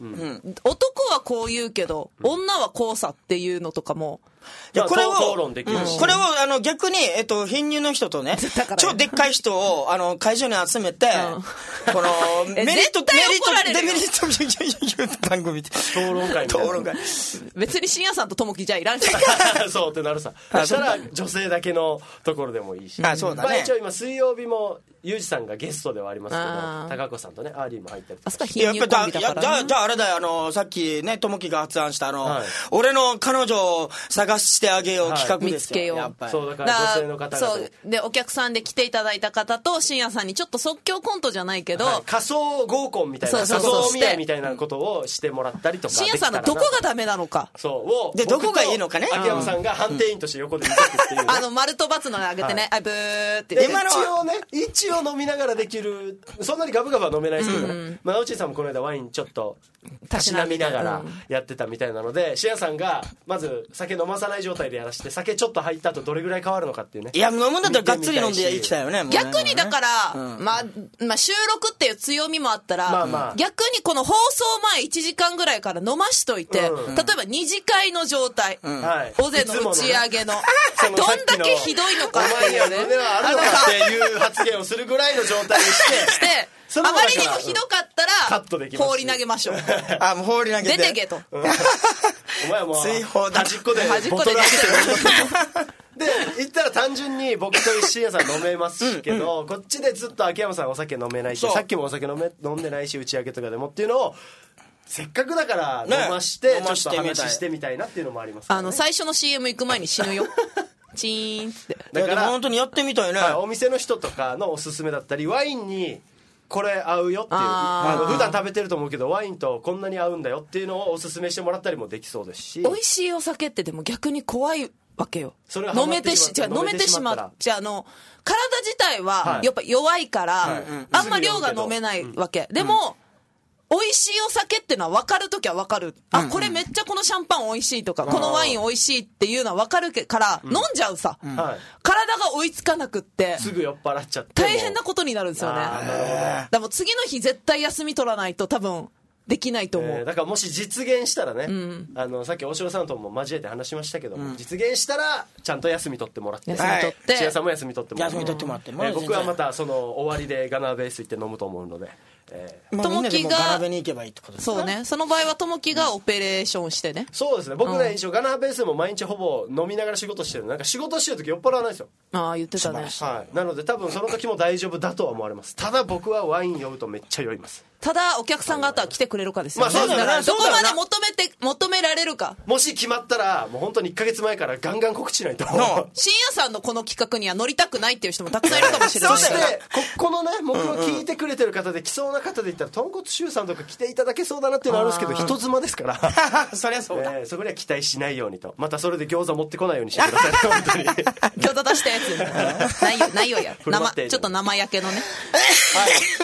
男はこう言うけど、うん、女はこうさっていうのとかもいやこれを討論できるし、うん、これをあの逆に、えっと、貧乳の人とね超でっかい人をあの会場に集めて、うん、このメリットメリットデメリット言う番組って討論会みたいな討論会別に深夜さんとともきじゃいらんしそうってなるさそしたら女性だけのところでもいいし、 あそうだね、 まあ、一応今水曜日もユージさんがゲストではありますけど高子さんとねアーリーも入ったりとかあそこは貧乳コンビだから、ね、 じゃあじゃああれだよあのさっきねともきが発案したあの、はい、俺の彼女を探してあげよう企画ですよ、 見つけようやっぱりそうだから女性の方々 そうでお客さんで来ていただいた方と深夜さんにちょっと即興コントじゃないけど、はい、 仮想合コンみたいなそうそうそう仮想見合いみたいなことをしてもらったりとか深夜さんのどこがダメなのかそうをでどこがいいのかね秋山さんが判定員として横で見てくっていう、ね、 あの丸と×の上げてね、はい、あブーって今の一応ね一応飲みながらできるそんなにガブガブは飲めないですけどね、うん、まあ、内さんもこの間ワインちょっとたしなみながらやってたみたいなので深夜さんがまず酒飲まさない状態でやらして酒ちょっと入った後どれぐらい変わるのかっていうね。 いや飲むんだったらがっつり飲んでいきたいよね。 逆にだから、うん、まあ、まあ収録っていう強みもあったら、まあまあ、逆にこの放送前いちじかんぐらいから飲ましといて、うん、例えば二次会の状態、うん、尾瀬の打ち上げの、ね、どんだけひどいのかっていうね、 お前には胸はあるのかっていう発言をするぐらいの状態にしてしてあまりにもひどかったら放り投げましょうあもう放り投げて出てけと、うん、 お前はもう追放だ端っこでボトル開けてで言ったら単純に僕と深夜さん飲めますけど、うん、こっちでずっと秋山さんお酒飲めないしさっきもお酒飲め飲んでないし打ち上げとかでもっていうのをせっかくだから飲まして、ね、ちょっと話してみたいなっていうのもありますから、ね、 あの最初の シーエム 行く前に死ぬよチーンってだから本当にやってみたいね、 はい、お店の人とかのおすすめだったりワインにこれ合うよっていうあの普段食べてると思うけどワインとこんなに合うんだよっていうのをおすすめしてもらったりもできそうですし美味しいお酒ってでも逆に怖いわけよ。 それは飲めてし飲めてしまっちゃうの体自体はやっぱ弱いから、はい、あんま量が飲めないわけ、うん、でも、うん、美味しいお酒っていうのは分かるときは分かる、うん、あこれめっちゃこのシャンパン美味しいとか、うん、このワイン美味しいっていうのは分かるから、うん、飲んじゃうさ、うん、体が追いつかなくってすぐ酔っ払っちゃって大変なことになるんですよね。でも次の日絶対休み取らないと多分できないと思う、 えー、だからもし実現したらね、うん、あのさっき大城さんとも交えて話しましたけども、うん、実現したらちゃんと休み取ってもらって休み取って千谷さんも休み取ってもらって休み取ってもらって、 えー、僕はまたその終わりでガナーベース行って飲むと思うので、 えーまあ、みんなでもガナベに行けばいいってことですか。 そうね、その場合はともきがオペレーションしてね、うん、 そうですね僕ね、うん、一応ガナーベースも毎日ほぼ飲みながら仕事してるなんか仕事してる時酔っ払わないですよ。 ああ言ってたね、 はい、なので多分その時も大丈夫だとは思われます。ただ僕はワイン酔うとめっちゃ酔います。 ただお客さんがあとは来てくれるかですよね、まあ、そうだからどこまで求めて求められるか。もし決まったらもう本当にいっかげつまえからガンガン告知しないと深夜さんのこの企画には乗りたくないっていう人もたくさんいるかもしれない。 そしてここのね僕を聞いてくれてる方で来そうな方で言ったら豚骨シュウさんとか来ていただけそうだなっていうのはあるんですけど人妻ですからそりゃそうだ、 えー、そこには期待しないようにとまたそれで餃子持ってこないようにしてください本当に餃子出したやつないよないよや生ちょっと生焼けのねはい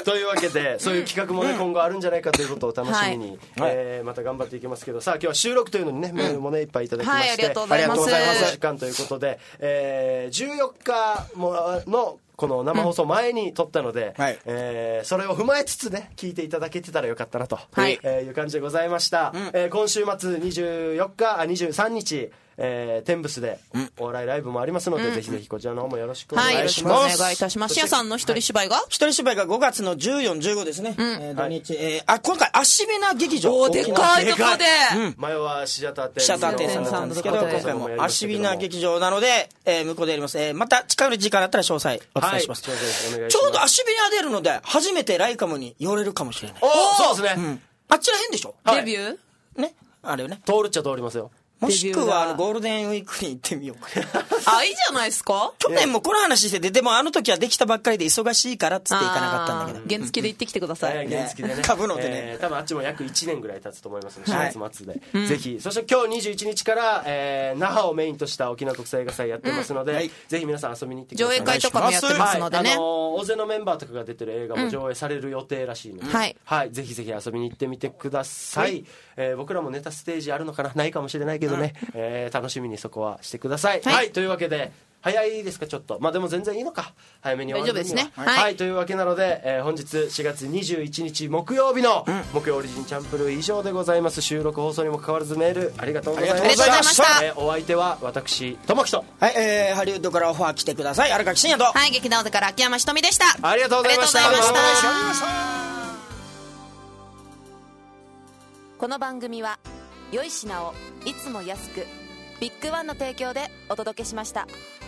というわけでそういう企画もね、うん、今後あるんじゃないかということを楽しみに、はい、えー、また頑張っていきますけど、さあ今日は収録というのにね、メールもねいっぱいいただきまして、はい、ありがとうございます。時間ということで、えー、じゅうよっかものこの生放送前に撮ったので、うん、えー、それを踏まえつつね聞いていただけてたらよかったなと、はい、えー、いう感じでございました、うん、えー、今週末にじゅうよっかあにじゅうさんにち、えー、テンブスでお笑いライブもありますので、うん、ぜひぜひこちらの方もよろしくお願いします。はい、よろしくお願いいたします。しやさんの一人芝居が、はい、一人芝居がごがつのじゅうよん、じゅうごですね、うん、えー、土日、はい、えー、あ今回アシベナ劇場、 おでかいとこで、 うん、前はシアター店シアター店さんだったんですけど、今回もアシベナ劇場なので、えー、向こうでやります、えー、また近い時間だったら詳細お伝えします、はい、ちょうどアシベナ出るので初めてライカムに寄れるかもしれない。 おお、そうですね、 うん、あっちらへんでしょ、 はい、デビューね、あれよね、 通るっちゃ通りますよ。 もしくはあのゴールデンウィークに行ってみようかあ、いいじゃないですか。 去年もこの話してて、でもあの時はできたばっかりで忙しいからっつって行かなかったんだけど、 原付で行ってきてください、 うん、原付でね株のでね、 えー、多分あっちも約いちねんぐらい経つと思いますので、しがつ末で、はい、ぜひ、そして今日にじゅういちにちから、えー、那覇をメインとした沖縄国際映画祭やってますので、うん、はい、ぜひ皆さん遊びに行ってください。 上映会とかもやってますのでね、 はい、あのー、大勢のメンバーとかが出てる映画も上映される予定らしいので、うん、はい、はい、ぜひぜひ遊びに行ってみてください、はい、えー、僕らもネタステージあるのかな、ないかもしれないけどね、うん、えー楽しみにそこはしてください、はい、はい、というわけで早いですかちょっと、まあでも全然いいのか、早めに終わる分には大丈夫ですね、はい、はい、というわけなので、えー、本日しがつにじゅういちにち木曜日の木曜オリジンチャンプルー以上でございます。収録放送にもかかわらずメールありがとうございました。した、えー、お相手は私友樹と、 はい、えー、ハリウッドからオファー来てください荒垣真也と、 はい、劇団でから秋山ひとみでした。 ありがとうございました。 この番組は良い品をいつも安くビッグワンの提供でお届けしました。